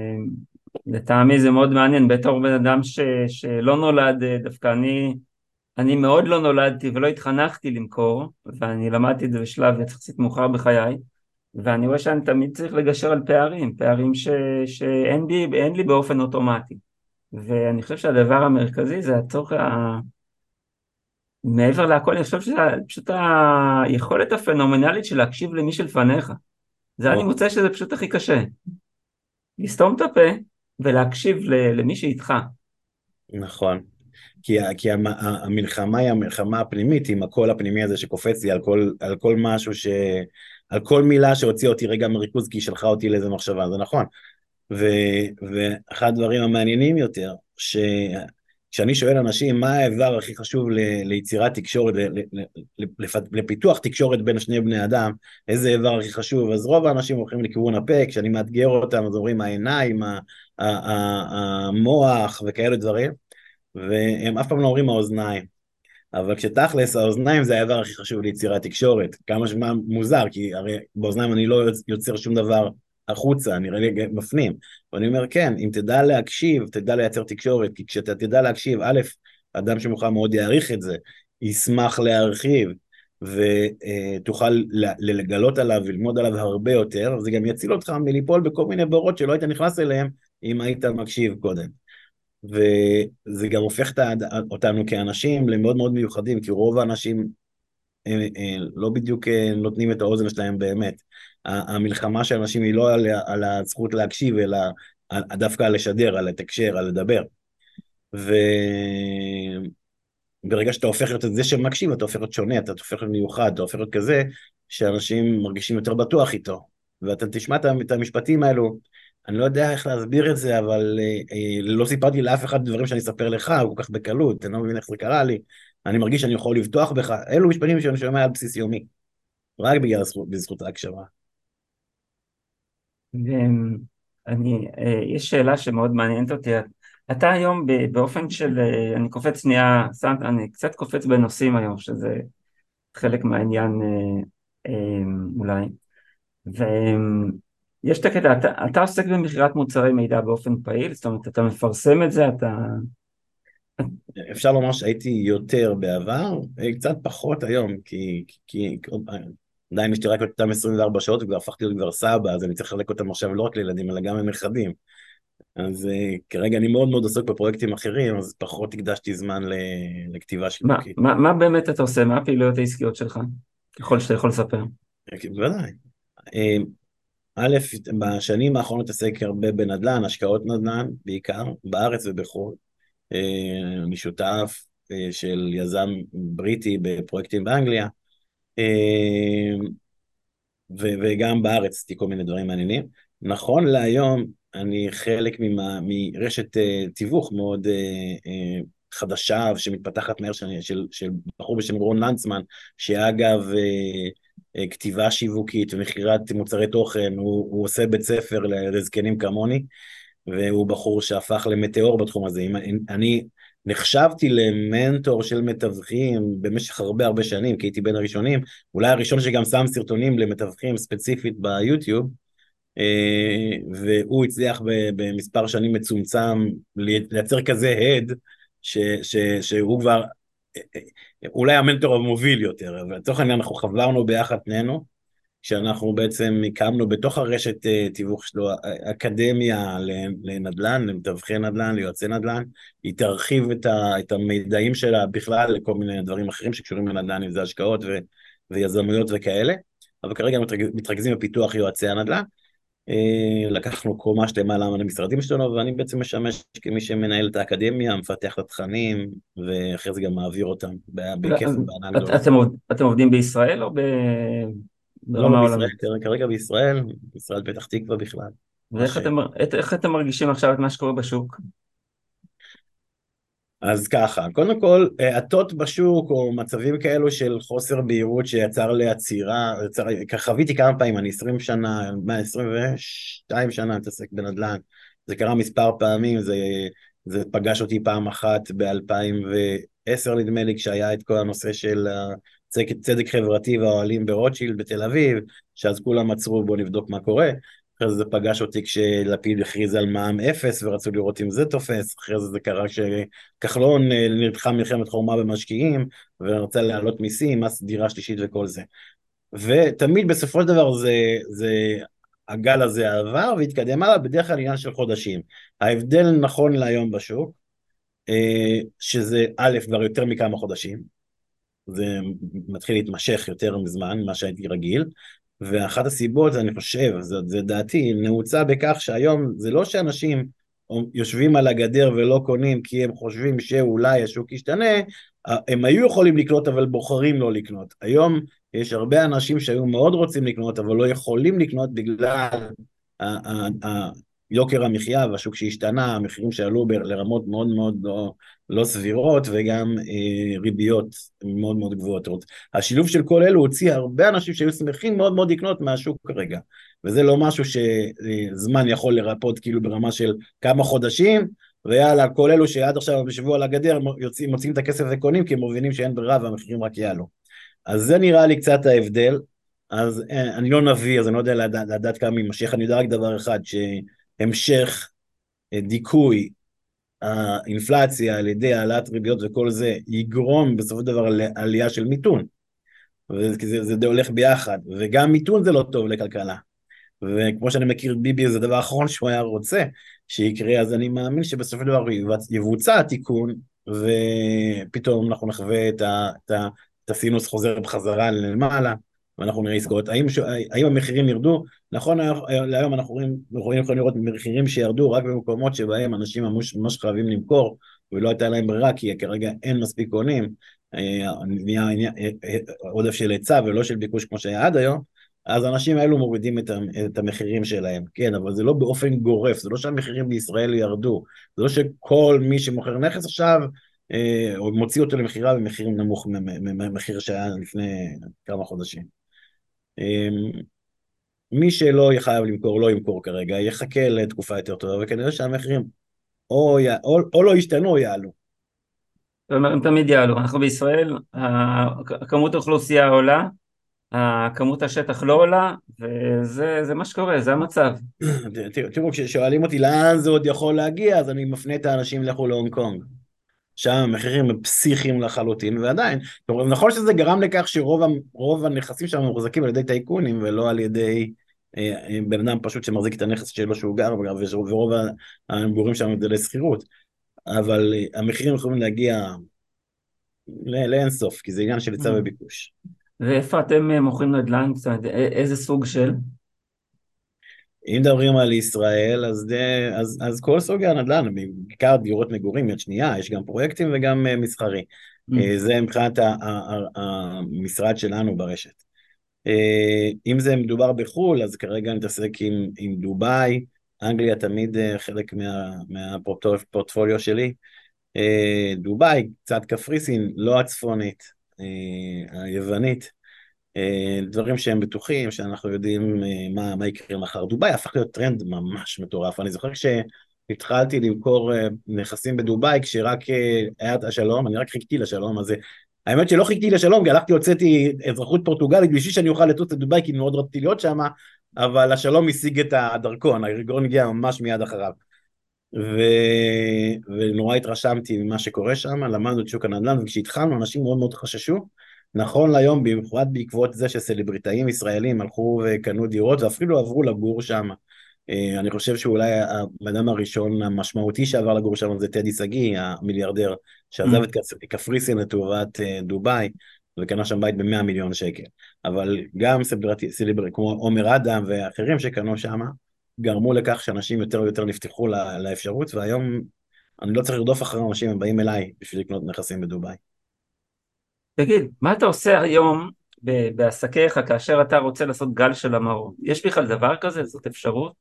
לטעמי זה מאוד מעניין, בתור בן אדם ש, שלא נולד, דווקא אני, אני מאוד לא נולדתי ולא התחנכתי למכור, ואני למדתי את זה בשלב יחסית מאוחר בחיי, ואני רואה שאני תמיד צריך לגשר על פערים, פערים ש, שאין לי, אין לי באופן אוטומטי, ואני חושב שהדבר המרכזי זה הצורך ה... מעבר להכל, אני חושב שזה פשוט היכולת הפנומנלית של להקשיב למי שלפניך. זה אני מוצא שזה פשוט הכי קשה. לסתום את הפה ולהקשיב למי שאיתך. נכון. כי, כי המלחמה היא המלחמה הפנימית, עם הקול הפנימי הזה שקופץ לי על כל, על כל משהו ש... על כל מילה שהוציא אותי רגע מריכוז, כי היא שלחה אותי לאיזה מחשבה, זה נכון. ו, ואחד הדברים המעניינים יותר, ש... כשאני שואל אנשים מה האיבר הכי חשוב ל, ליצירת תקשורת, ל, ל, לפ, לפיתוח תקשורת בין שני בני אדם, איזה איבר הכי חשוב, אז רוב האנשים הולכים לכיוון הפה, כשאני מאתגר אותם, אז אומרים העיניים, המוח וכאלה דברים, והם אף פעם לא אומרים האוזניים. אבל כשתכלס האוזניים זה האיבר הכי חשוב ליצירת תקשורת, כמה שמה מוזר, כי הרי באוזניים אני לא יוצר שום דבר החוצה, נראה לי מפנים, ואני אומר כן, אם תדע להקשיב, תדע לייצר תקשורת, כי כשאתה תדע להקשיב, א', אדם שמוכן מאוד יעריך את זה, ישמח להרחיב, ותוכל לגלות עליו וללמוד עליו הרבה יותר, זה גם יציל אותך מליפול בכל מיני בורות שלא היית נכנס אליהם, אם היית מקשיב קודם. וזה גם הופך אותנו כאנשים למאוד מאוד מיוחדים, כי רוב האנשים לא בדיוק נותנים את האוזן שלהם באמת. המלחמה של אנשים היא לא על, על הזכות להקשיב, אלא דווקא על לשדר, על לתקשר, על לדבר. וברגע שאתה הופך להיות את זה שמקשיב, אתה הופך להיות שונה, אתה הופך להיות מיוחד, אתה הופך להיות כזה, שאנשים מרגישים יותר בטוח איתו. ואתה תשמע את המשפטים האלו, אני לא יודע איך להסביר את זה, אבל אה, לא סיפרתי לאף אחד דברים שאני אספר לך, הוא כל כך בקלות, אני לא מבין איך זה קרה לי, אני מרגיש שאני יכול לבטוח בך, אלו משפטים שאני שומע על בסיס יומי, רק בגלל זכות, בזכות ההקשבה. ואני, יש שאלה שמאוד מעניינת אותי, אתה היום באופן של, אני קופץ שנייה, אני קצת קופץ בנושאים היום, שזה חלק מהעניין אולי. ויש את הקטע, אתה, אתה עוסק במכירת מוצרי מידע באופן פעיל, זאת אומרת, אתה מפרסם את זה, אתה... אפשר לומר שהייתי יותר בעבר, קצת פחות היום, כי, כי עדיין יש לי רק אותם עשרים וארבע שעות, וכבר הפכתי להיות כבר סבא, אז אני צריך לחלק אותם עכשיו לא רק לילדים, אלא גם לנכדים. אז uh, כרגע אני מאוד מאוד עוסק בפרויקטים אחרים, אז פחות הקדשתי זמן לכתיבה מה, שיווקית. מה, מה באמת אתה עושה? מה הפעילויות העסקיות שלך? ככל שאתה יכול לספר. בוודאי. א', בשנים האחרונות עסק הרבה בנדל"ן, השקעות נדל"ן בעיקר, בארץ ובחו"ל. אני שותף של יזם בריטי בפרויקטים באנגליה, וגם בארץ עשיתי כל מיני דברים מעניינים. נכון להיום, אני חלק מרשת תיווך מאוד חדשה שמתפתחת מהר של, של, של בחור בשם רון לנצמן, שאגב כתיבה שיווקית ומכירת מוצרי תוכן, הוא, הוא עושה בית ספר לזקנים כמוני, והוא בחור שהפך למטאור בתחום הזה. אני נחשבתי למנטור של מתווכים במשך הרבה הרבה שנים, כי הייתי בין הראשונים, אולי הראשון שגם שם סרטונים למתווכים ספציפית ביוטיוב, והוא הצליח במספר שנים מצומצם לייצר כזה הד, ש, ש, שהוא כבר אולי המנטור המוביל יותר, אבל לצורך העניין אנחנו חברנו ביחד פנינו, שאנחנו בעצם הקמנו בתוך הרשת תיווך שלו אקדמיה לנדל"ן, למתווכי נדל"ן, ליועצי נדל"ן, היא תרחיב את, ה, את המידעים שלה בכלל לכל מיני דברים אחרים שקשורים לנדל"ן, אם זה השקעות ו, ויזמויות וכאלה, אבל כרגע מתרכזים בפיתוח יועצי הנדל"ן, לקחנו קומה שלמה למשרדים שלנו, ואני בעצם משמש כמי שמנהל את האקדמיה, מפתח את התכנים, ואחרי זה גם מעביר אותם בכיף ובענן גדולה. אתם עובדים בישראל או ברמה לא, בישראל, עולמית? כרגע בישראל, בישראל פתח תקווה בכלל. ואיך אתם, איך אתם מרגישים עכשיו את מה שקורה בשוק? אז ככה, קודם כל, עטות בשוק או מצבים כאלו של חוסר בהירות שיצר לעצירה, חוויתי כמה פעמים, אני עשרים שנה, עשרים ושתיים שנה מתעסק בנדל"ן, זה קרה מספר פעמים, זה, זה פגש אותי פעם אחת ב-אלפיים ועשר נדמה לי, כשהיה את כל הנושא של צדק, צדק חברתי והאוהלים ברוטשילד בתל אביב, שאז כולם עצרו, בוא נבדוק מה קורה, אחרי זה זה פגש אותי כשלפיד הכריז על מע"מ אפס ורצו לראות אם זה תופס, אחרי זה זה קרה כשכחלון נלחם מלחמת חורמה במשקיעים ורצה להעלות מיסים, מס דירה שלישית וכל זה. ותמיד בסופו של דבר זה, זה הגל הזה עבר והתקדם הלאה, בדרך כלל עניין של חודשים. ההבדל נכון להיום בשוק, שזה א' כבר יותר מכמה חודשים, זה מתחיל להתמשך יותר מזמן, מה שהייתי רגיל, ואחת הסיבות, אני חושב, זה, זה דעתי, נעוצה בכך שהיום זה לא שאנשים יושבים על הגדר ולא קונים כי הם חושבים שאולי השוק ישתנה, הם היו יכולים לקנות אבל בוחרים לא לקנות. היום יש הרבה אנשים שהיו מאוד רוצים לקנות אבל לא יכולים לקנות בגלל יוקר המחיה והשוק שהשתנה, המחירים שעלו לרמות מאוד מאוד לא, לא סבירות, וגם אה, ריביות מאוד מאוד גבוהות. השילוב של כל אלו הוציא הרבה אנשים שהיו שמחים מאוד מאוד לקנות מהשוק כרגע, וזה לא משהו שזמן יכול לרפות כאילו ברמה של כמה חודשים, ויאללה, כל אלו שעד עכשיו בשבוע על הגדר יוצאים, מוצאים את הכסף וקונים, כי הם מבינים שאין ברירה והמחירים רק יעלו. אז זה נראה לי קצת ההבדל, אז אה, אני לא נביא, אז אני לא יודע לדעת, לדעת כמה יימשך, אני יודע רק דבר אחד, ש... המשך דיכוי האינפלציה על ידי העלאת ריביות וכל זה יגרום בסופו של דבר לעלייה של מיתון, וזה זה די הולך ביחד, וגם מיתון זה לא טוב לכלכלה, וכמו שאני מכיר ביבי זה דבר אחרון שהוא היה רוצה שיקרה, אז אני מאמין שבסופו של דבר יבוצע התיקון, ופתאום אנחנו נחווה את, ה, את, ה, את הסינוס חוזר בחזרה למעלה, ואנחנו נראה עסקאות. האם, האם המחירים ירדו? נכון, להיום אנחנו יכולים לראות מחירים שירדו רק במקומות שבהם אנשים ממש, ממש חייבים למכור, ולא הייתה להם ברירה, כי כרגע אין מספיק קונים, נהיה עודף של היצע ולא של ביקוש כמו שהיה עד היום, אז האנשים האלו מורידים את, את המחירים שלהם, כן, אבל זה לא באופן גורף, זה לא שהמחירים בישראל ירדו, זה לא שכל מי שמוכר נכס עכשיו, או מוציא אותו למחירה במחיר נמוך ממחיר שהיה לפני כמה חודשים. מי שלא יחייב למכור, לא ימכור כרגע, יחכה לתקופה יותר טובה, וכנראה שהמחירים או, או, או לא ישתנו או יעלו. זאת אומרת, הם תמיד יעלו. אנחנו בישראל, כמות האוכלוסייה עולה, כמות השטח לא עולה, וזה מה שקורה, זה המצב. תראו, כששואלים אותי לאן זה עוד יכול להגיע, אז אני מפנה את האנשים לכו להונג קונג. שם המחירים הם פסיכיים לחלוטין, ועדיין, נכון שזה גרם לכך שרוב הנכסים שם מוחזקים על ידי טייקונים, ולא על ידי בן אדם פשוט שמחזיק את הנכס שלו שהוא גר, ורוב המגורים שם זה לסחירות, אבל המחירים יכולים להגיע לאינסוף, כי זה עניין של היצע וביקוש. ואיפה אתם מוכרים נדל"ן? איזה סוג של? אם מדברים על ישראל, אז, אז, אז כל סוגי הנדל"ן, בעיקר דירות מגורים, יד שנייה, יש גם פרויקטים וגם מסחרי. Mm. זה מבחינת המשרד שלנו ברשת. אם זה מדובר בחול, אז כרגע נתעסק עם, עם דוביי, אנגליה תמיד חלק מה, מהפורטפוליו שלי. דוביי, קצת קפריסין, לא הצפונית, היוונית. דברים שהם בטוחים, שאנחנו יודעים מה, מה יקרה מחר. דוביי הפך להיות טרנד ממש מטורף. אני זוכר כשהתחלתי למכור נכסים בדוביי, כשרק היה את השלום, אני רק חיכיתי לשלום הזה. האמת שלא חיכיתי לשלום, כי הלכתי, הוצאתי אזרחות פורטוגלית, בשביל שאני אוכל לטוס לדוביי, כי מאוד רציתי להיות שם, אבל השלום השיג את הדרכון, הרגרון הגיע ממש מיד אחריו. ו... ונורא התרשמתי ממה שקורה שם, למדנו את שוק הנדל"ן, וכשהתחלנו, אנשים מאוד מאוד חששו, נכון להיום, במיוחד בעקבות זה שסלבריטאים ישראלים הלכו וקנו דירות, ואפילו עברו לגור שם. אני חושב שאולי האדם הראשון המשמעותי שעבר לגור שם זה טדי סגי, המיליארדר, שעזב את קפריסין לטובת דוביי, וקנה שם בית ב-מאה מיליון שקל. אבל גם סלבריטאים כמו עומר אדם ואחרים שקנו שם, גרמו לכך שאנשים יותר ויותר נפתחו לאפשרות, והיום אני לא צריך לרדוף אחרי אנשים, הם באים אליי בשביל לקנות נכסים בדוביי. תגיד, מה אתה עושה היום בעסקיך כאשר אתה רוצה לעשות גל של המרות? יש בכלל דבר כזה? זאת אפשרות?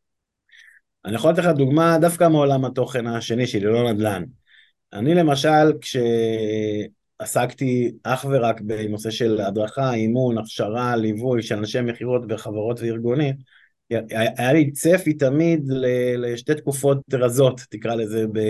אני יכול לתת לך דוגמה דווקא מעולם התוכן השני שלי, לא נדל"ן. אני למשל, כשעסקתי אך ורק בנושא של הדרכה, אימון, הכשרה, ליווי של אנשי מכירות בחברות וארגונים, היה לי צפי תמיד לשתי תקופות רזות, תקרא לזה ב...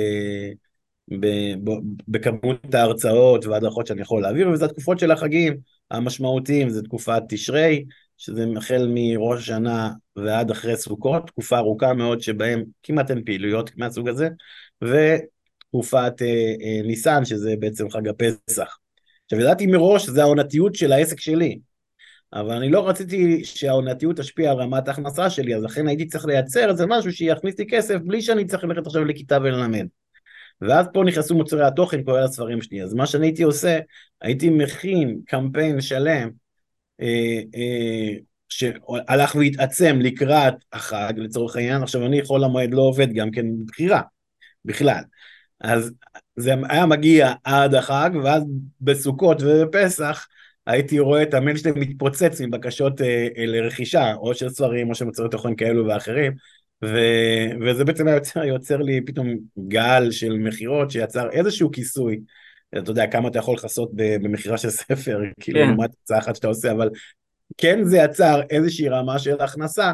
בכמות ההרצאות וההדרכות שאני יכול להעביר, וזה התקופות של החגים המשמעותיים, זה תקופת תשרי, שזה החל מראש השנה ועד אחרי סוכות, תקופה ארוכה מאוד שבהם כמעט אין פעילויות מהסוג הזה, ותקופת אה, אה, ניסן, שזה בעצם חג הפסח. עכשיו, ידעתי מראש שזה העונתיות של העסק שלי, אבל אני לא רציתי שהעונתיות תשפיע על רמת ההכנסה שלי, אז לכן הייתי צריך לייצר איזה משהו שיכניס לי כסף, בלי שאני צריך ללכת עכשיו לכיתה וללמד. ואז פה נכנסו מוצרי התוכן, כולל הספרים שלי. אז מה שאני הייתי עושה, הייתי מכין קמפיין שלם, אה, אה, שהלך והתעצם לקראת החג, לצורך העניין. עכשיו אני יכול למועד לא עובד גם כן בחירה, בכלל. אז זה היה מגיע עד החג, ואז בסוכות ובפסח, הייתי רואה את המייל שלהם מתפוצץ מבקשות אה, לרכישה, או של ספרים, או של מוצרי תוכן כאלו ואחרים, ו... וזה בעצם יוצר, יוצר לי פתאום גל של מחירות שיצר איזשהו כיסוי, אתה יודע כמה אתה יכול לחסות במחירה של ספר, כאילו לעומת הצעה אחת שאתה עושה, אבל כן זה יצר איזושהי רמה של הכנסה,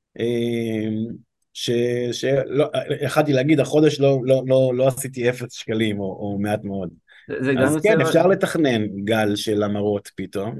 שלא, יכלתי להגיד, החודש לא, לא, לא, לא עשיתי אפס שקלים, או, או מעט מאוד. אז כן, אפשר לתכנן גל של המרות פתאום,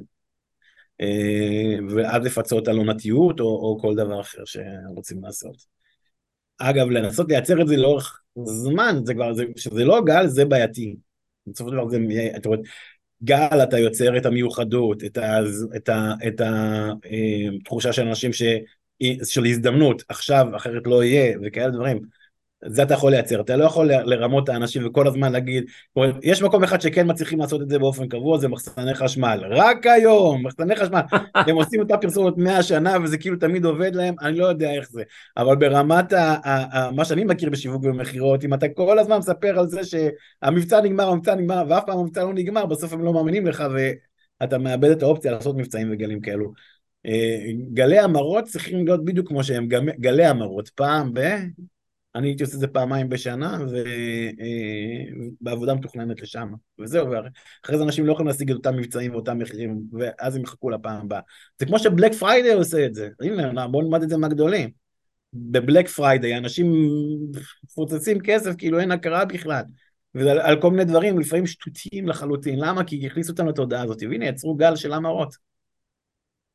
ועד לפצות על עונתיות, או, או כל דבר אחר שרוצים לעשות. אגב, לנסות לייצר את זה לאורך זמן, זה כבר, זה, שזה לא גל, זה בעייתי. בסופו של דבר זה, אתה רואה, גל אתה יוצר את המיוחדות, את ה, את ה, את התחושה של אנשים ש, של הזדמנות, עכשיו, אחרת לא יהיה, וכאלה דברים. זה אתה יכול לייצר, אתה לא יכול לרמות את האנשים וכל הזמן להגיד, יש מקום אחד שכן מצליחים לעשות את זה באופן קבוע, זה מחסני חשמל, רק היום, מחסני חשמל, הם עושים אותה פרסומת מאה שנה, וזה כאילו תמיד עובד להם, אני לא יודע איך זה, אבל ברמת ה, ה, ה, מה שאני מכיר בשיווק ובמחירות, אם אתה כל הזמן מספר על זה שהמבצע נגמר, המבצע נגמר, ואף פעם המבצע לא נגמר, בסוף הם לא מאמינים לך, ואתה מאבד את האופציה לעשות מבצעים וגלים כאלו. גלי המרות צריכים להיות בדיוק כמו שהם, גלי המרות, פעם ב... אני הייתי עושה את זה פעמיים בשנה, ובעבודה מתוכננת לשם, וזהו, ואחרי זה אנשים לא יכולים להשיג את אותם מבצעים ואותם מחירים, ואז הם יחכו לפעם הבאה. זה כמו שבלק פריידי עושה את זה, הנה, בואו נלמד את זה מהגדולים. בבלק פריידי, אנשים מפוצצים כסף, כאילו אין הכרה בכלל, ועל כל מיני דברים, לפעמים שטותיים לחלוטין, למה? כי הכניסו אותם לתודעה הזאת, והנה, יצרו גל של המרות.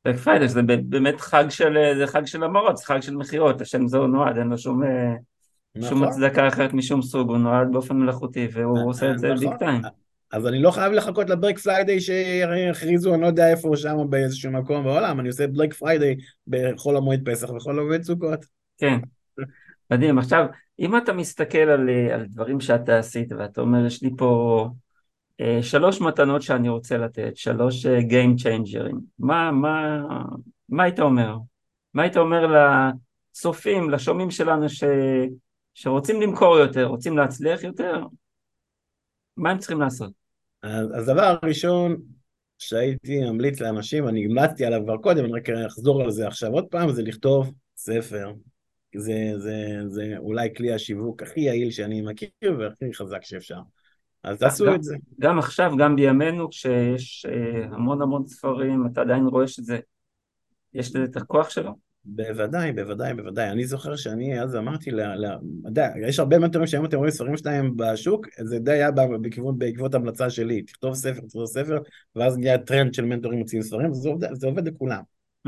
בלק פריידי, זה באמת חג של, זה חג של המרות, זה חג של מחירות, השם זה הוא נועד, אין לו שום, שום נכון. הצדקה אחרת משום סוג, הוא נועד באופן מלאכותי, והוא עושה את זה ביג נכון. טיים. אז אני לא חייב לחכות לבלק פריידי שהכריזו, אני לא יודע איפה, שם באיזשהו מקום בעולם, אני עושה בלק פריידי בחול המועד פסח וחול המועד סוכות. כן, מדהים. עכשיו, אם אתה מסתכל על, על דברים שאתה עשית, ואתה אומר, יש לי פה אה, שלוש מתנות שאני רוצה לתת, שלוש אה, game changers, מה, מה, מה היית אומר? מה היית אומר לצופים, לשומעים שלנו ש, שרוצים למכור יותר, רוצים להצליח יותר? מה הם צריכים לעשות? אז הדבר הראשון שהייתי ממליץ לאנשים, אני המלצתי עליו כבר קודם, אני רק אחזור על זה עכשיו עוד פעם, זה לכתוב ספר. זה, זה, זה אולי כלי השיווק הכי יעיל שאני מכיר והכי חזק שאפשר. אז תעשו גם, את זה. גם עכשיו, גם בימינו, כשיש אה, המון המון ספרים, אתה עדיין רואה שזה, יש לזה את הכוח שלו? בוודאי, בוודאי, בוודאי. אני זוכר שאני אז אמרתי, לה, לה, יודע, יש הרבה מנטורים שהיום אתם רואים ספרים שלהם בשוק, זה די היה בכיוון, בעקבות המלצה שלי, תכתוב ספר, תכתוב ספר, ואז נהיה טרנד של מנטורים מוציאים ספרים, זה עובד, זה עובד לכולם. Mm.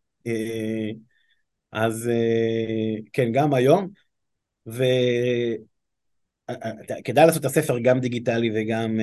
אז כן, גם היום, וכדאי לעשות את הספר גם דיגיטלי וגם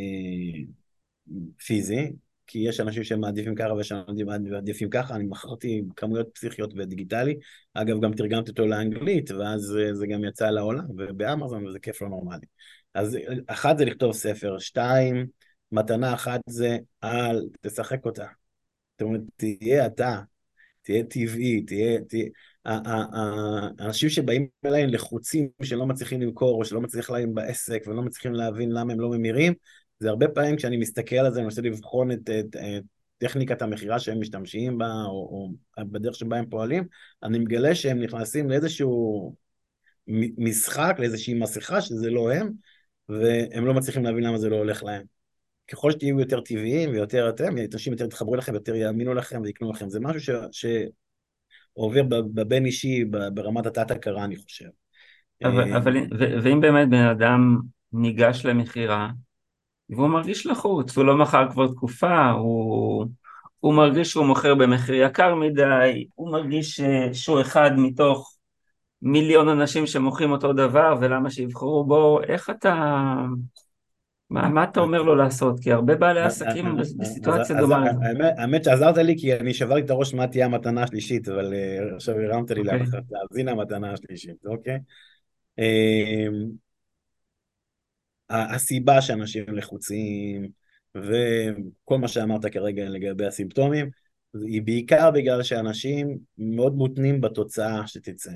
פיזי, כי יש אנשים שמעדיפים ככה ויש אנשים שמעדיפים ככה, אני מכרתי כמויות פסיכיות בדיגיטלי, אגב גם תרגמתי אותו לאנגלית, ואז זה גם יצא לעולם, ובאמזון וזה כיף לא נורמלי. אז אחת זה לכתוב ספר, שתיים, מתנה אחת זה, אל תשחק אותה. זאת אומרת, תהיה אתה, תהיה טבעי, תהיה... תהיה... האנשים שבאים אליי לחוצים שלא מצליחים למכור, או שלא מצליח להם בעסק, ולא מצליחים להבין למה הם לא ממירים, זה הרבה פעמים כשאני מסתכל על זה, אני רוצה לבחון את, את, את טכניקת המחירה שהם משתמשים בה, או, או בדרך שבה הם פועלים, אני מגלה שהם נכנסים לאיזשהו משחק, לאיזושהי מסכה, שזה לא הם, והם לא מצליחים להבין למה זה לא הולך להם. ככל שתהיו יותר טבעיים ויותר אתם, אנשים יותר יתחברו לכם, יותר יאמינו לכם ויקנו לכם. זה משהו ש... ש... עובר בבין אישי, ברמת התת הכרה, אני חושב. אבל, אבל, ו- ואם באמת בן אדם ניגש למחירה, והוא מרגיש לחוץ, הוא לא מכר כבר תקופה, הוא, הוא מרגיש שהוא מוכר במחיר יקר מדי, הוא מרגיש שהוא אחד מתוך מיליון אנשים שמוכרים אותו דבר, ולמה שיבחרו בו, איך אתה... מה, מה אתה אומר לו לעשות? כי הרבה בעלי עסקים בסיטואציה דומה לזה. האמת שעזרת לי, כי אני שברתי את הראש מה תהיה המתנה השלישית, אבל עכשיו הרמת לי להנחת, אז הנה המתנה השלישית, אוקיי? הסיבה שאנשים לחוצים, וכל מה שאמרת כרגע לגבי הסימפטומים, היא בעיקר בגלל שאנשים מאוד מותנים בתוצאה שתצא.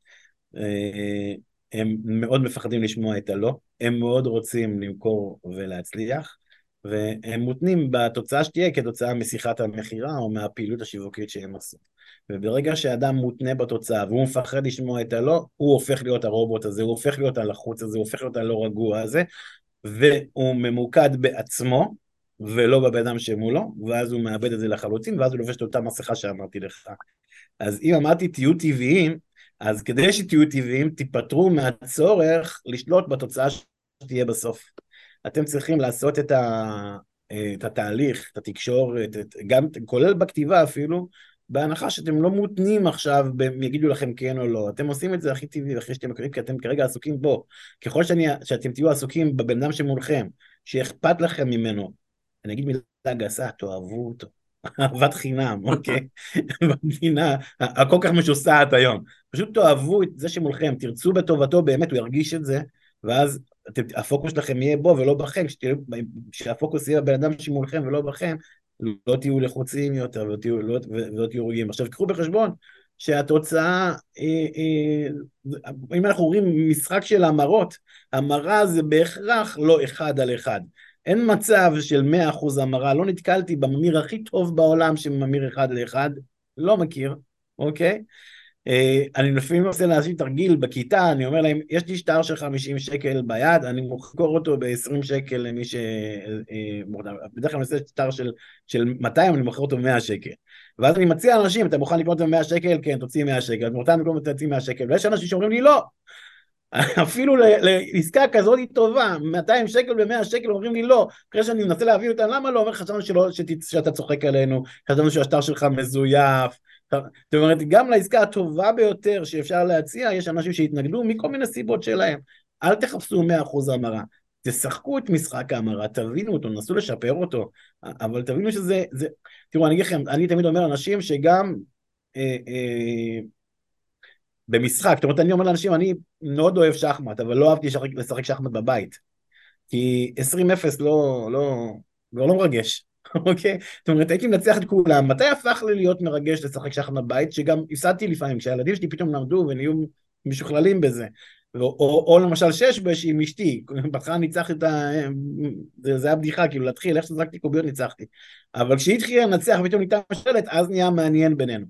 הם מאוד מפחדים לשמוע את הלא, הם מאוד רוצים למכור ולהצליח, והם מותנים בתוצאה שתהיה כתוצאה משיחת המחירה או מהפעילות השיווקית שהם עשו. וברגע שאדם מותנה בתוצאה והוא מפחד לשמוע את הלא, הוא הופך להיות הרובוט הזה, הוא הופך להיות הלחוץ הזה, הוא הופך להיות הלא רגוע הזה, והוא ממוקד בעצמו, ולא בבן אדם שמולו, ואז הוא מאבד את זה לחלוטין, ואז הוא לובש את אותה מסכה שאמרתי לך. אז אם אמרתי תהיו טבעיים, אז כדי שתהיו טבעיים, תיפטרו מהצורך לשלוט בתוצאה שתהיה בסוף. אתם צריכים לעשות את, ה, את התהליך, את התקשורת, את, גם כולל בכתיבה אפילו, בהנחה שאתם לא מותנים עכשיו, הם יגידו לכם כן או לא. אתם עושים את זה הכי טבעי, אחרי שאתם מכירים, כי אתם כרגע עסוקים בו. ככל שאני, שאתם תהיו עסוקים בבן אדם שמולכם, שאכפת לכם ממנו, אני אגיד מילה גסה, תאהבו אותו. אהבת חינם, אוקיי? במדינה הכל כך משוסעת היום. פשוט תאהבו את זה שמולכם, תרצו בטובתו, באמת הוא ירגיש את זה, ואז הפוקוס שלכם יהיה בו ולא בכם, כשהפוקוס יהיה בבן אדם שמולכם ולא בכם, לא תהיו לחוצים יותר ולא תהיו רגעים. עכשיו, קחו בחשבון שהתוצאה, אם אנחנו רואים משחק של המרות, המרה זה בהכרח לא אחד על אחד. אין מצב של מאה אחוז המרה, לא נתקלתי בממיר הכי טוב בעולם שממיר אחד לאחד, לא מכיר, אוקיי? אני לפעמים עושה לאנשים תרגיל בכיתה, אני אומר להם, יש לי שטר של חמישים שקל ביד, אני מוכר אותו ב-עשרים שקל למי ש... בדרך כלל אני עושה שטר של, של מאתיים, אני מוכר אותו ב-מאה שקל. ואז אני מציע לאנשים, אתה מוכן לקנות אותו ב-מאה שקל? כן, תוציא מאה שקל. אתה מוכן לקנות אותו ב-מאה שקל. ויש אנשים שאומרים לי, לא. אפילו לעסקה כזאת היא טובה, מאתיים שקל ו-מאה שקל, אומרים לי לא, אחרי שאני מנסה להביא אותם, למה לא? אומר, חשבנו שלא, שאתה צוחק עלינו, חשבנו שהשטר שלך מזויף, זאת אומרת, גם לעסקה הטובה ביותר שאפשר להציע, יש אנשים שהתנגדו מכל מיני סיבות שלהם, אל תחפשו מאה אחוז המרה, תשחקו את משחק ההמרה, תבינו אותו, נסו לשפר אותו, אבל תבינו שזה, זה, תראו, אני אגיד לכם, אני תמיד אומר לאנשים שגם, אה, אה, במשחק, זאת אומרת, אני אומר לאנשים, אני מאוד אוהב שחמט, אבל לא אהבתי לשחק, לשחק שחמט בבית, כי עשרים אפס לא, לא, לא, לא מרגש, אוקיי? זאת אומרת, הייתי מנצח את כולם, מתי הפך לי להיות מרגש לשחק שחמט בבית, שגם הפסדתי לפעמים, כשהילדים שלי פתאום למדו ונהיו משוכללים בזה, או, או, או למשל שש בש עם אשתי, בהתחלה ניצחתי את ה... זה, זה היה בדיחה, כאילו להתחיל, איך שזרקתי קוביות ניצחתי, אבל כשהתחילה לנצח ופתאום ניתן משלת, אז נהיה מעניין בינינו.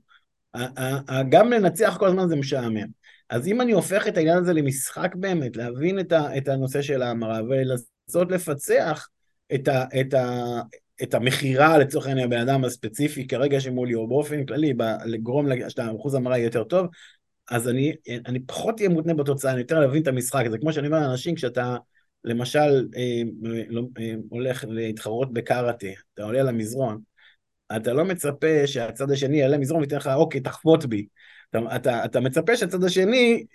גם לנצח כל הזמן זה משעמם. אז אם אני הופך את העניין הזה למשחק באמת, להבין את, ה, את הנושא של ההמרה, ולנסות לפצח את, ה, את, ה, את המחירה לצורך העניין הבן אדם הספציפי, כרגע שמולי או באופן כללי, ב, לגרום לאחוז המרה יהיה יותר טוב, אז אני, אני פחות אהיה מותנה בתוצאה, אני יותר להבין את המשחק. זה כמו שאני אומר לאנשים, כשאתה למשל אה, אה, הולך להתחרות בקראטה, אתה עולה למזרון, אתה לא מצפה שהצד השני יעלה מזרום ויתן לך, אוקיי, תחפות בי. אתה, אתה, אתה מצפה שהצד השני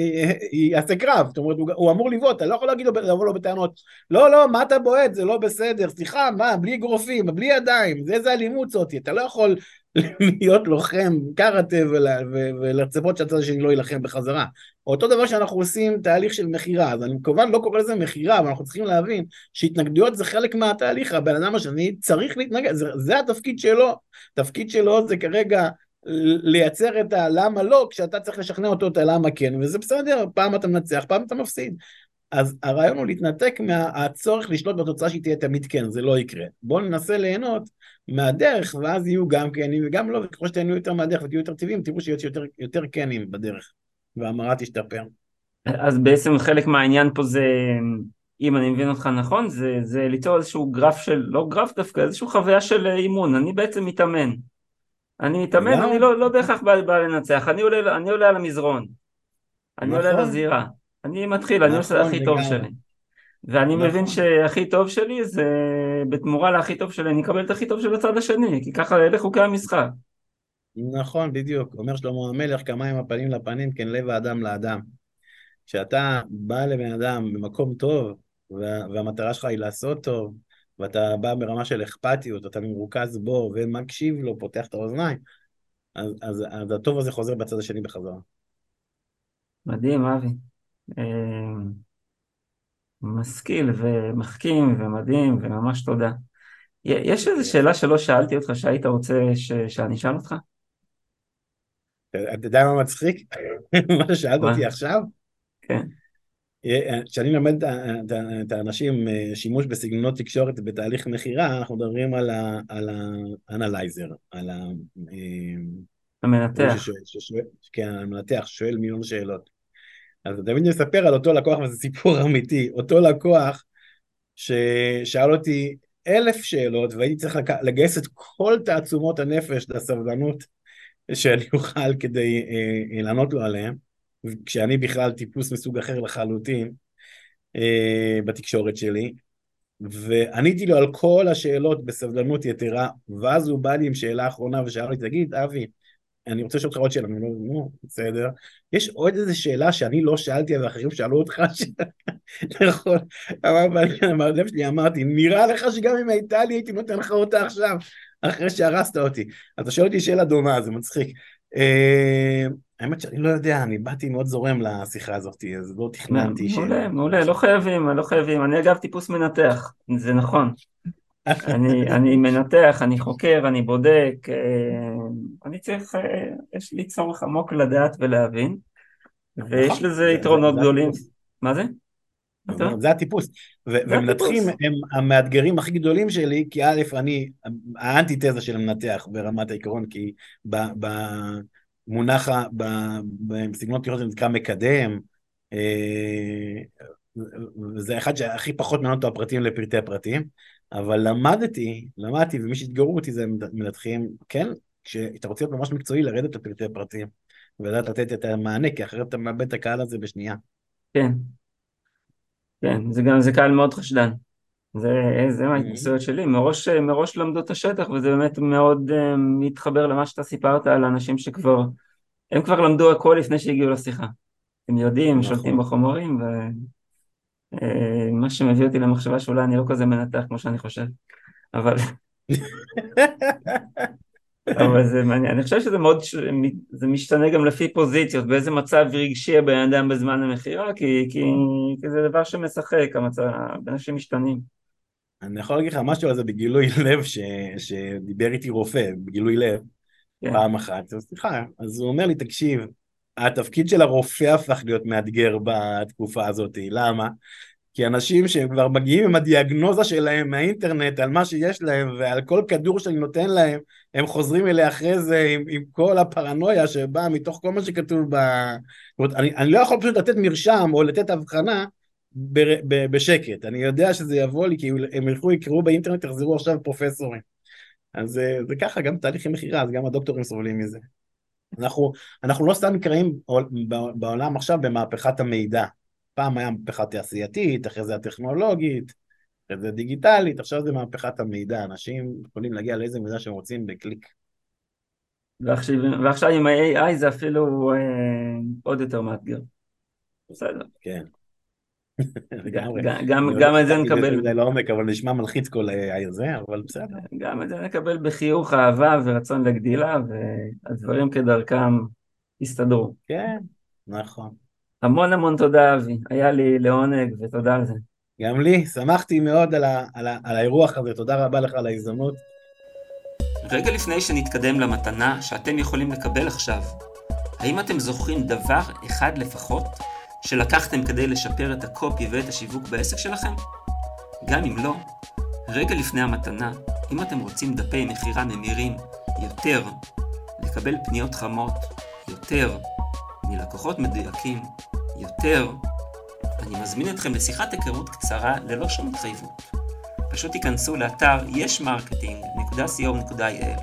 יעשה קרב, זאת אומרת, הוא, הוא אמור לבוא, אתה לא יכול להגיד לו, לבוא לו בטענות, לא, לא, מה אתה בועט, זה לא בסדר, סליחה, מה, בלי גרופים, בלי ידיים, זה איזה אלימות זאתי, אתה לא יכול להיות לוחם קראטה ולצפות שהצד השני לא ילחם בחזרה. אותו דבר שאנחנו עושים תהליך של מחירה, אז אני כמובן לא קורא לזה מחירה, אבל אנחנו צריכים להבין שהתנגדויות זה חלק מהתהליך, הבן אדם השני צריך להתנגד, זה, זה התפקיד שלו, תפקיד שלו זה כרגע לייצר את הלמה לא, כשאתה צריך לשכנע אותו את הלמה כן, וזה בסדר, פעם אתה מנצח, פעם אתה מפסיד. אז הרעיון הוא להתנתק מהצורך לשלוט בתוצאה שהיא תהיה תמיד כן, זה לא יקרה. בואו ננסה ליהנות מהדרך, ואז יהיו גם קנים וגם לא, וככל שתהנו יותר מהדרך ותהיו יותר טבעיים, תראו שיהיו יותר, יותר קנים בדרך, והמרה תשתפר. אז בעצם חלק מהעניין פה זה, אם אני מבין אותך נכון, זה, זה ליצור איזשהו גרף של, לא גרף דווקא, איזשהו חוויה של אימון, אני בעצם מתאמן. אני מתאמן, גם... אני לא, לא בהכרח בא, בא לנצח, אני עולה, אני עולה על המזרון, אני נכון. עולה לזירה, אני מתחיל, נכון, אני עושה הכי טוב שלי. ואני נכון. מבין שהכי טוב שלי זה, בתמורה להכי טוב שלי, אני אקבל את הכי טוב של הצד השני, כי ככה אלה חוקי המשחק. נכון, בדיוק. אומר שלמה המלך, כמים הפנים לפנים, כן לב האדם לאדם. כשאתה בא לבן אדם במקום טוב, והמטרה שלך היא לעשות טוב, ואתה בא ברמה של אכפתיות, אתה מרוכז בו ומקשיב לו, פותח את האוזניים, אז, אז, אז הטוב הזה חוזר בצד השני בחזרה. מדהים, אבי. משכיל ומחכים ומדהים וממש תודה. יש איזו שאלה שלא שאלתי אותך שהיית רוצה ש... שאני אשאל אותך? אתה יודע מה מצחיק? מה ששאלת אותי עכשיו? כן. כשאני למד את האנשים שימוש בסגנונות תקשורת בתהליך מחירה, אנחנו מדברים על האנלייזר, על המנתח. כן, המנתח, שואל מיליון שאלות. אז תמיד נספר על אותו לקוח, וזה סיפור אמיתי, אותו לקוח ששאל אותי אלף שאלות, והייתי צריך לגייס את כל תעצומות הנפש לסבלנות שאני אוכל כדי אה, לענות לו עליהם, כשאני בכלל טיפוס מסוג אחר לחלוטין אה, בתקשורת שלי, ועניתי לו על כל השאלות בסבלנות יתרה, ואז הוא בא לי עם שאלה אחרונה ושאל לי, תגיד, אבי, אני רוצה לשאול אותך עוד שאלה, אני אומר, נו, בסדר. יש עוד איזו שאלה שאני לא שאלתי, ואחרים שאלו אותך, נכון, בלב שלי אמרתי, נראה לך שגם אם הייתה לי, הייתי נותן לך אותה עכשיו, אחרי שהרסת אותי. אז אתה שואל אותי שאלה דומה, זה מצחיק. האמת שאני לא יודע, אני באתי מאוד זורם לשיחה הזאת, אז לא תכננתי שאלה. מעולה, מעולה, לא חייבים, לא חייבים. אני אגב טיפוס מנתח, זה נכון. אני, אני מנתח, אני חוקר, אני בודק, אני צריך, יש לי צורך עמוק לדעת ולהבין, ויש לזה יתרונות גדולים. מה זה? זה הטיפוס, ומנתחים הם המאתגרים הכי גדולים שלי, כי א', אני האנטיתזה של המנתח ברמת העיקרון, כי במונח, בסגנון תקשורת זה נקרא מקדם, וזה אחד שהכי פחות מעניין אותו הפרטים לפרטי הפרטים, אבל למדתי, למדתי, ומי שהתגרו אותי זה מנתחים, כן, כשאתה רוצה להיות ממש מקצועי, לרדת לפרטי הפרטים, ולדעת לתת את המענה, כי אחרת אתה מאבד את הקהל הזה בשנייה. כן, כן, זה גם, זה קהל מאוד חשדן. זה, זה מההתנסויות שלי, מראש, מראש למדו את השטח, וזה באמת מאוד uh, מתחבר למה שאתה סיפרת על אנשים שכבר, הם כבר למדו הכל לפני שהגיעו לשיחה. הם יודעים, הם שולטים נכון. בחומרים, ומה uh, שמביא אותי למחשבה שאולי אני לא כזה מנתח כמו שאני חושב, אבל, אבל זה מעניין. אני חושב שזה מאוד, זה משתנה גם לפי פוזיציות, באיזה מצב רגשי הבן אדם בזמן המכירה, כי, כי, כי זה דבר שמשחק, המצב, אנשים משתנים. אני יכול להגיד לך משהו על זה בגילוי לב, ש... שדיבר איתי רופא, בגילוי לב, כן. פעם אחת, אז סליחה, אז הוא אומר לי, תקשיב, התפקיד של הרופא הפך להיות מאתגר בתקופה הזאת, למה? כי אנשים שהם כבר מגיעים עם הדיאגנוזה שלהם מהאינטרנט על מה שיש להם ועל כל כדור שאני נותן להם, הם חוזרים אליה אחרי זה עם, עם כל הפרנויה שבאה מתוך כל מה שכתוב ב... זאת אומרת, אני, אני לא יכול פשוט לתת מרשם או לתת הבחנה ב, ב, בשקט, אני יודע שזה יבוא לי, כי הם ילכו, יקראו באינטרנט, יחזרו עכשיו פרופסורים. אז זה, זה ככה, גם תהליכי מכירה, אז גם הדוקטורים סובלים מזה. אנחנו, אנחנו לא סתם נקראים בעולם עכשיו במהפכת המידע. פעם היה מהפכה תעשייתית, אחרי זה הטכנולוגית, אחרי זה דיגיטלית, עכשיו זה מהפכת המידע. אנשים יכולים להגיע לאיזה מידע שהם רוצים בקליק. ועכשיו, ועכשיו עם ה-איי איי זה אפילו אה, עוד יותר מאתגר. בסדר. כן. לגמרי. גם, אני גם לא את זה חשבתי נקבל. בזה לעומק, אבל נשמע מלחיץ כל זה, אבל בסדר. גם את זה נקבל בחיוך, אהבה ורצון לגדילה, והדברים כדרכם יסתדרו. כן, נכון. המון המון תודה, אבי. היה לי לעונג, ותודה על זה. גם לי, שמחתי מאוד על, ה, על, ה, על האירוח הזה, תודה רבה לך על ההזדמנות. רגע לפני שנתקדם למתנה שאתם יכולים לקבל עכשיו, האם אתם זוכרים דבר אחד לפחות שלקחתם כדי לשפר את הקופי ואת השיווק בעסק שלכם? גם אם לא, רגע לפני המתנה, אם אתם רוצים דפי מחירה ממירים יותר, לקבל פניות חמות יותר, מלקוחות מדויקים יותר, אני מזמין אתכם לשיחת היכרות קצרה ללא שום התחייבות. פשוט תיכנסו לאתר יש מרקטינג נקודה סי או נקודה איי אל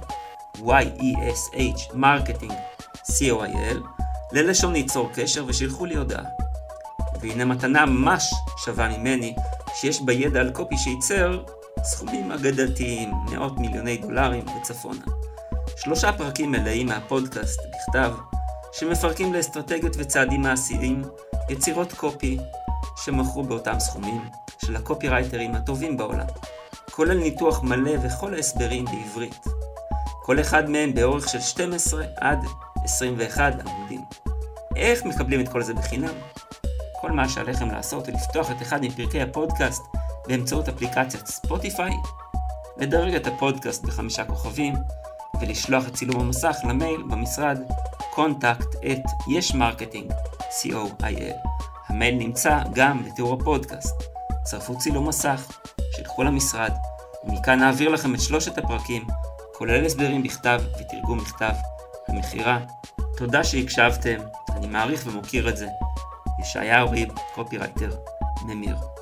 Y-E-S-H מרקטינג סי או איי אל ללשון ליצור קשר ושילחו לי הודעה. והנה מתנה ממש שווה ממני שיש בה ידע על קופי שייצר סכומים אגדתיים, מאות מיליוני דולרים וצפונה. שלושה פרקים מלאים מהפודקאסט בכתב שמפרקים לאסטרטגיות וצעדים מעשיים יצירות קופי שמכרו באותם סכומים של הקופירייטרים הטובים בעולם, כולל ניתוח מלא וכל ההסברים בעברית. כל אחד מהם באורך של שתים עשרה עד עשרים ואחד עמודים. איך מקבלים את כל זה בחינם? כל מה שעליכם לעשות הוא לפתוח את אחד מפרקי הפודקאסט באמצעות אפליקציית ספוטיפיי, לדרג את הפודקאסט בחמישה כוכבים, ולשלוח את צילום המסך למייל במשרד contact at yesmarketing סי או איי אל. המייל נמצא גם בתיאור הפודקאסט. צרפו צילום מסך, שלחו למשרד, ומכאן נעביר לכם את שלושת הפרקים, כולל הסברים בכתב ותרגום מכתב המכירה. תודה שהקשבתם, אני מעריך ומוקיר את זה. ישעיהו ריב, קופירייטר, ממיר.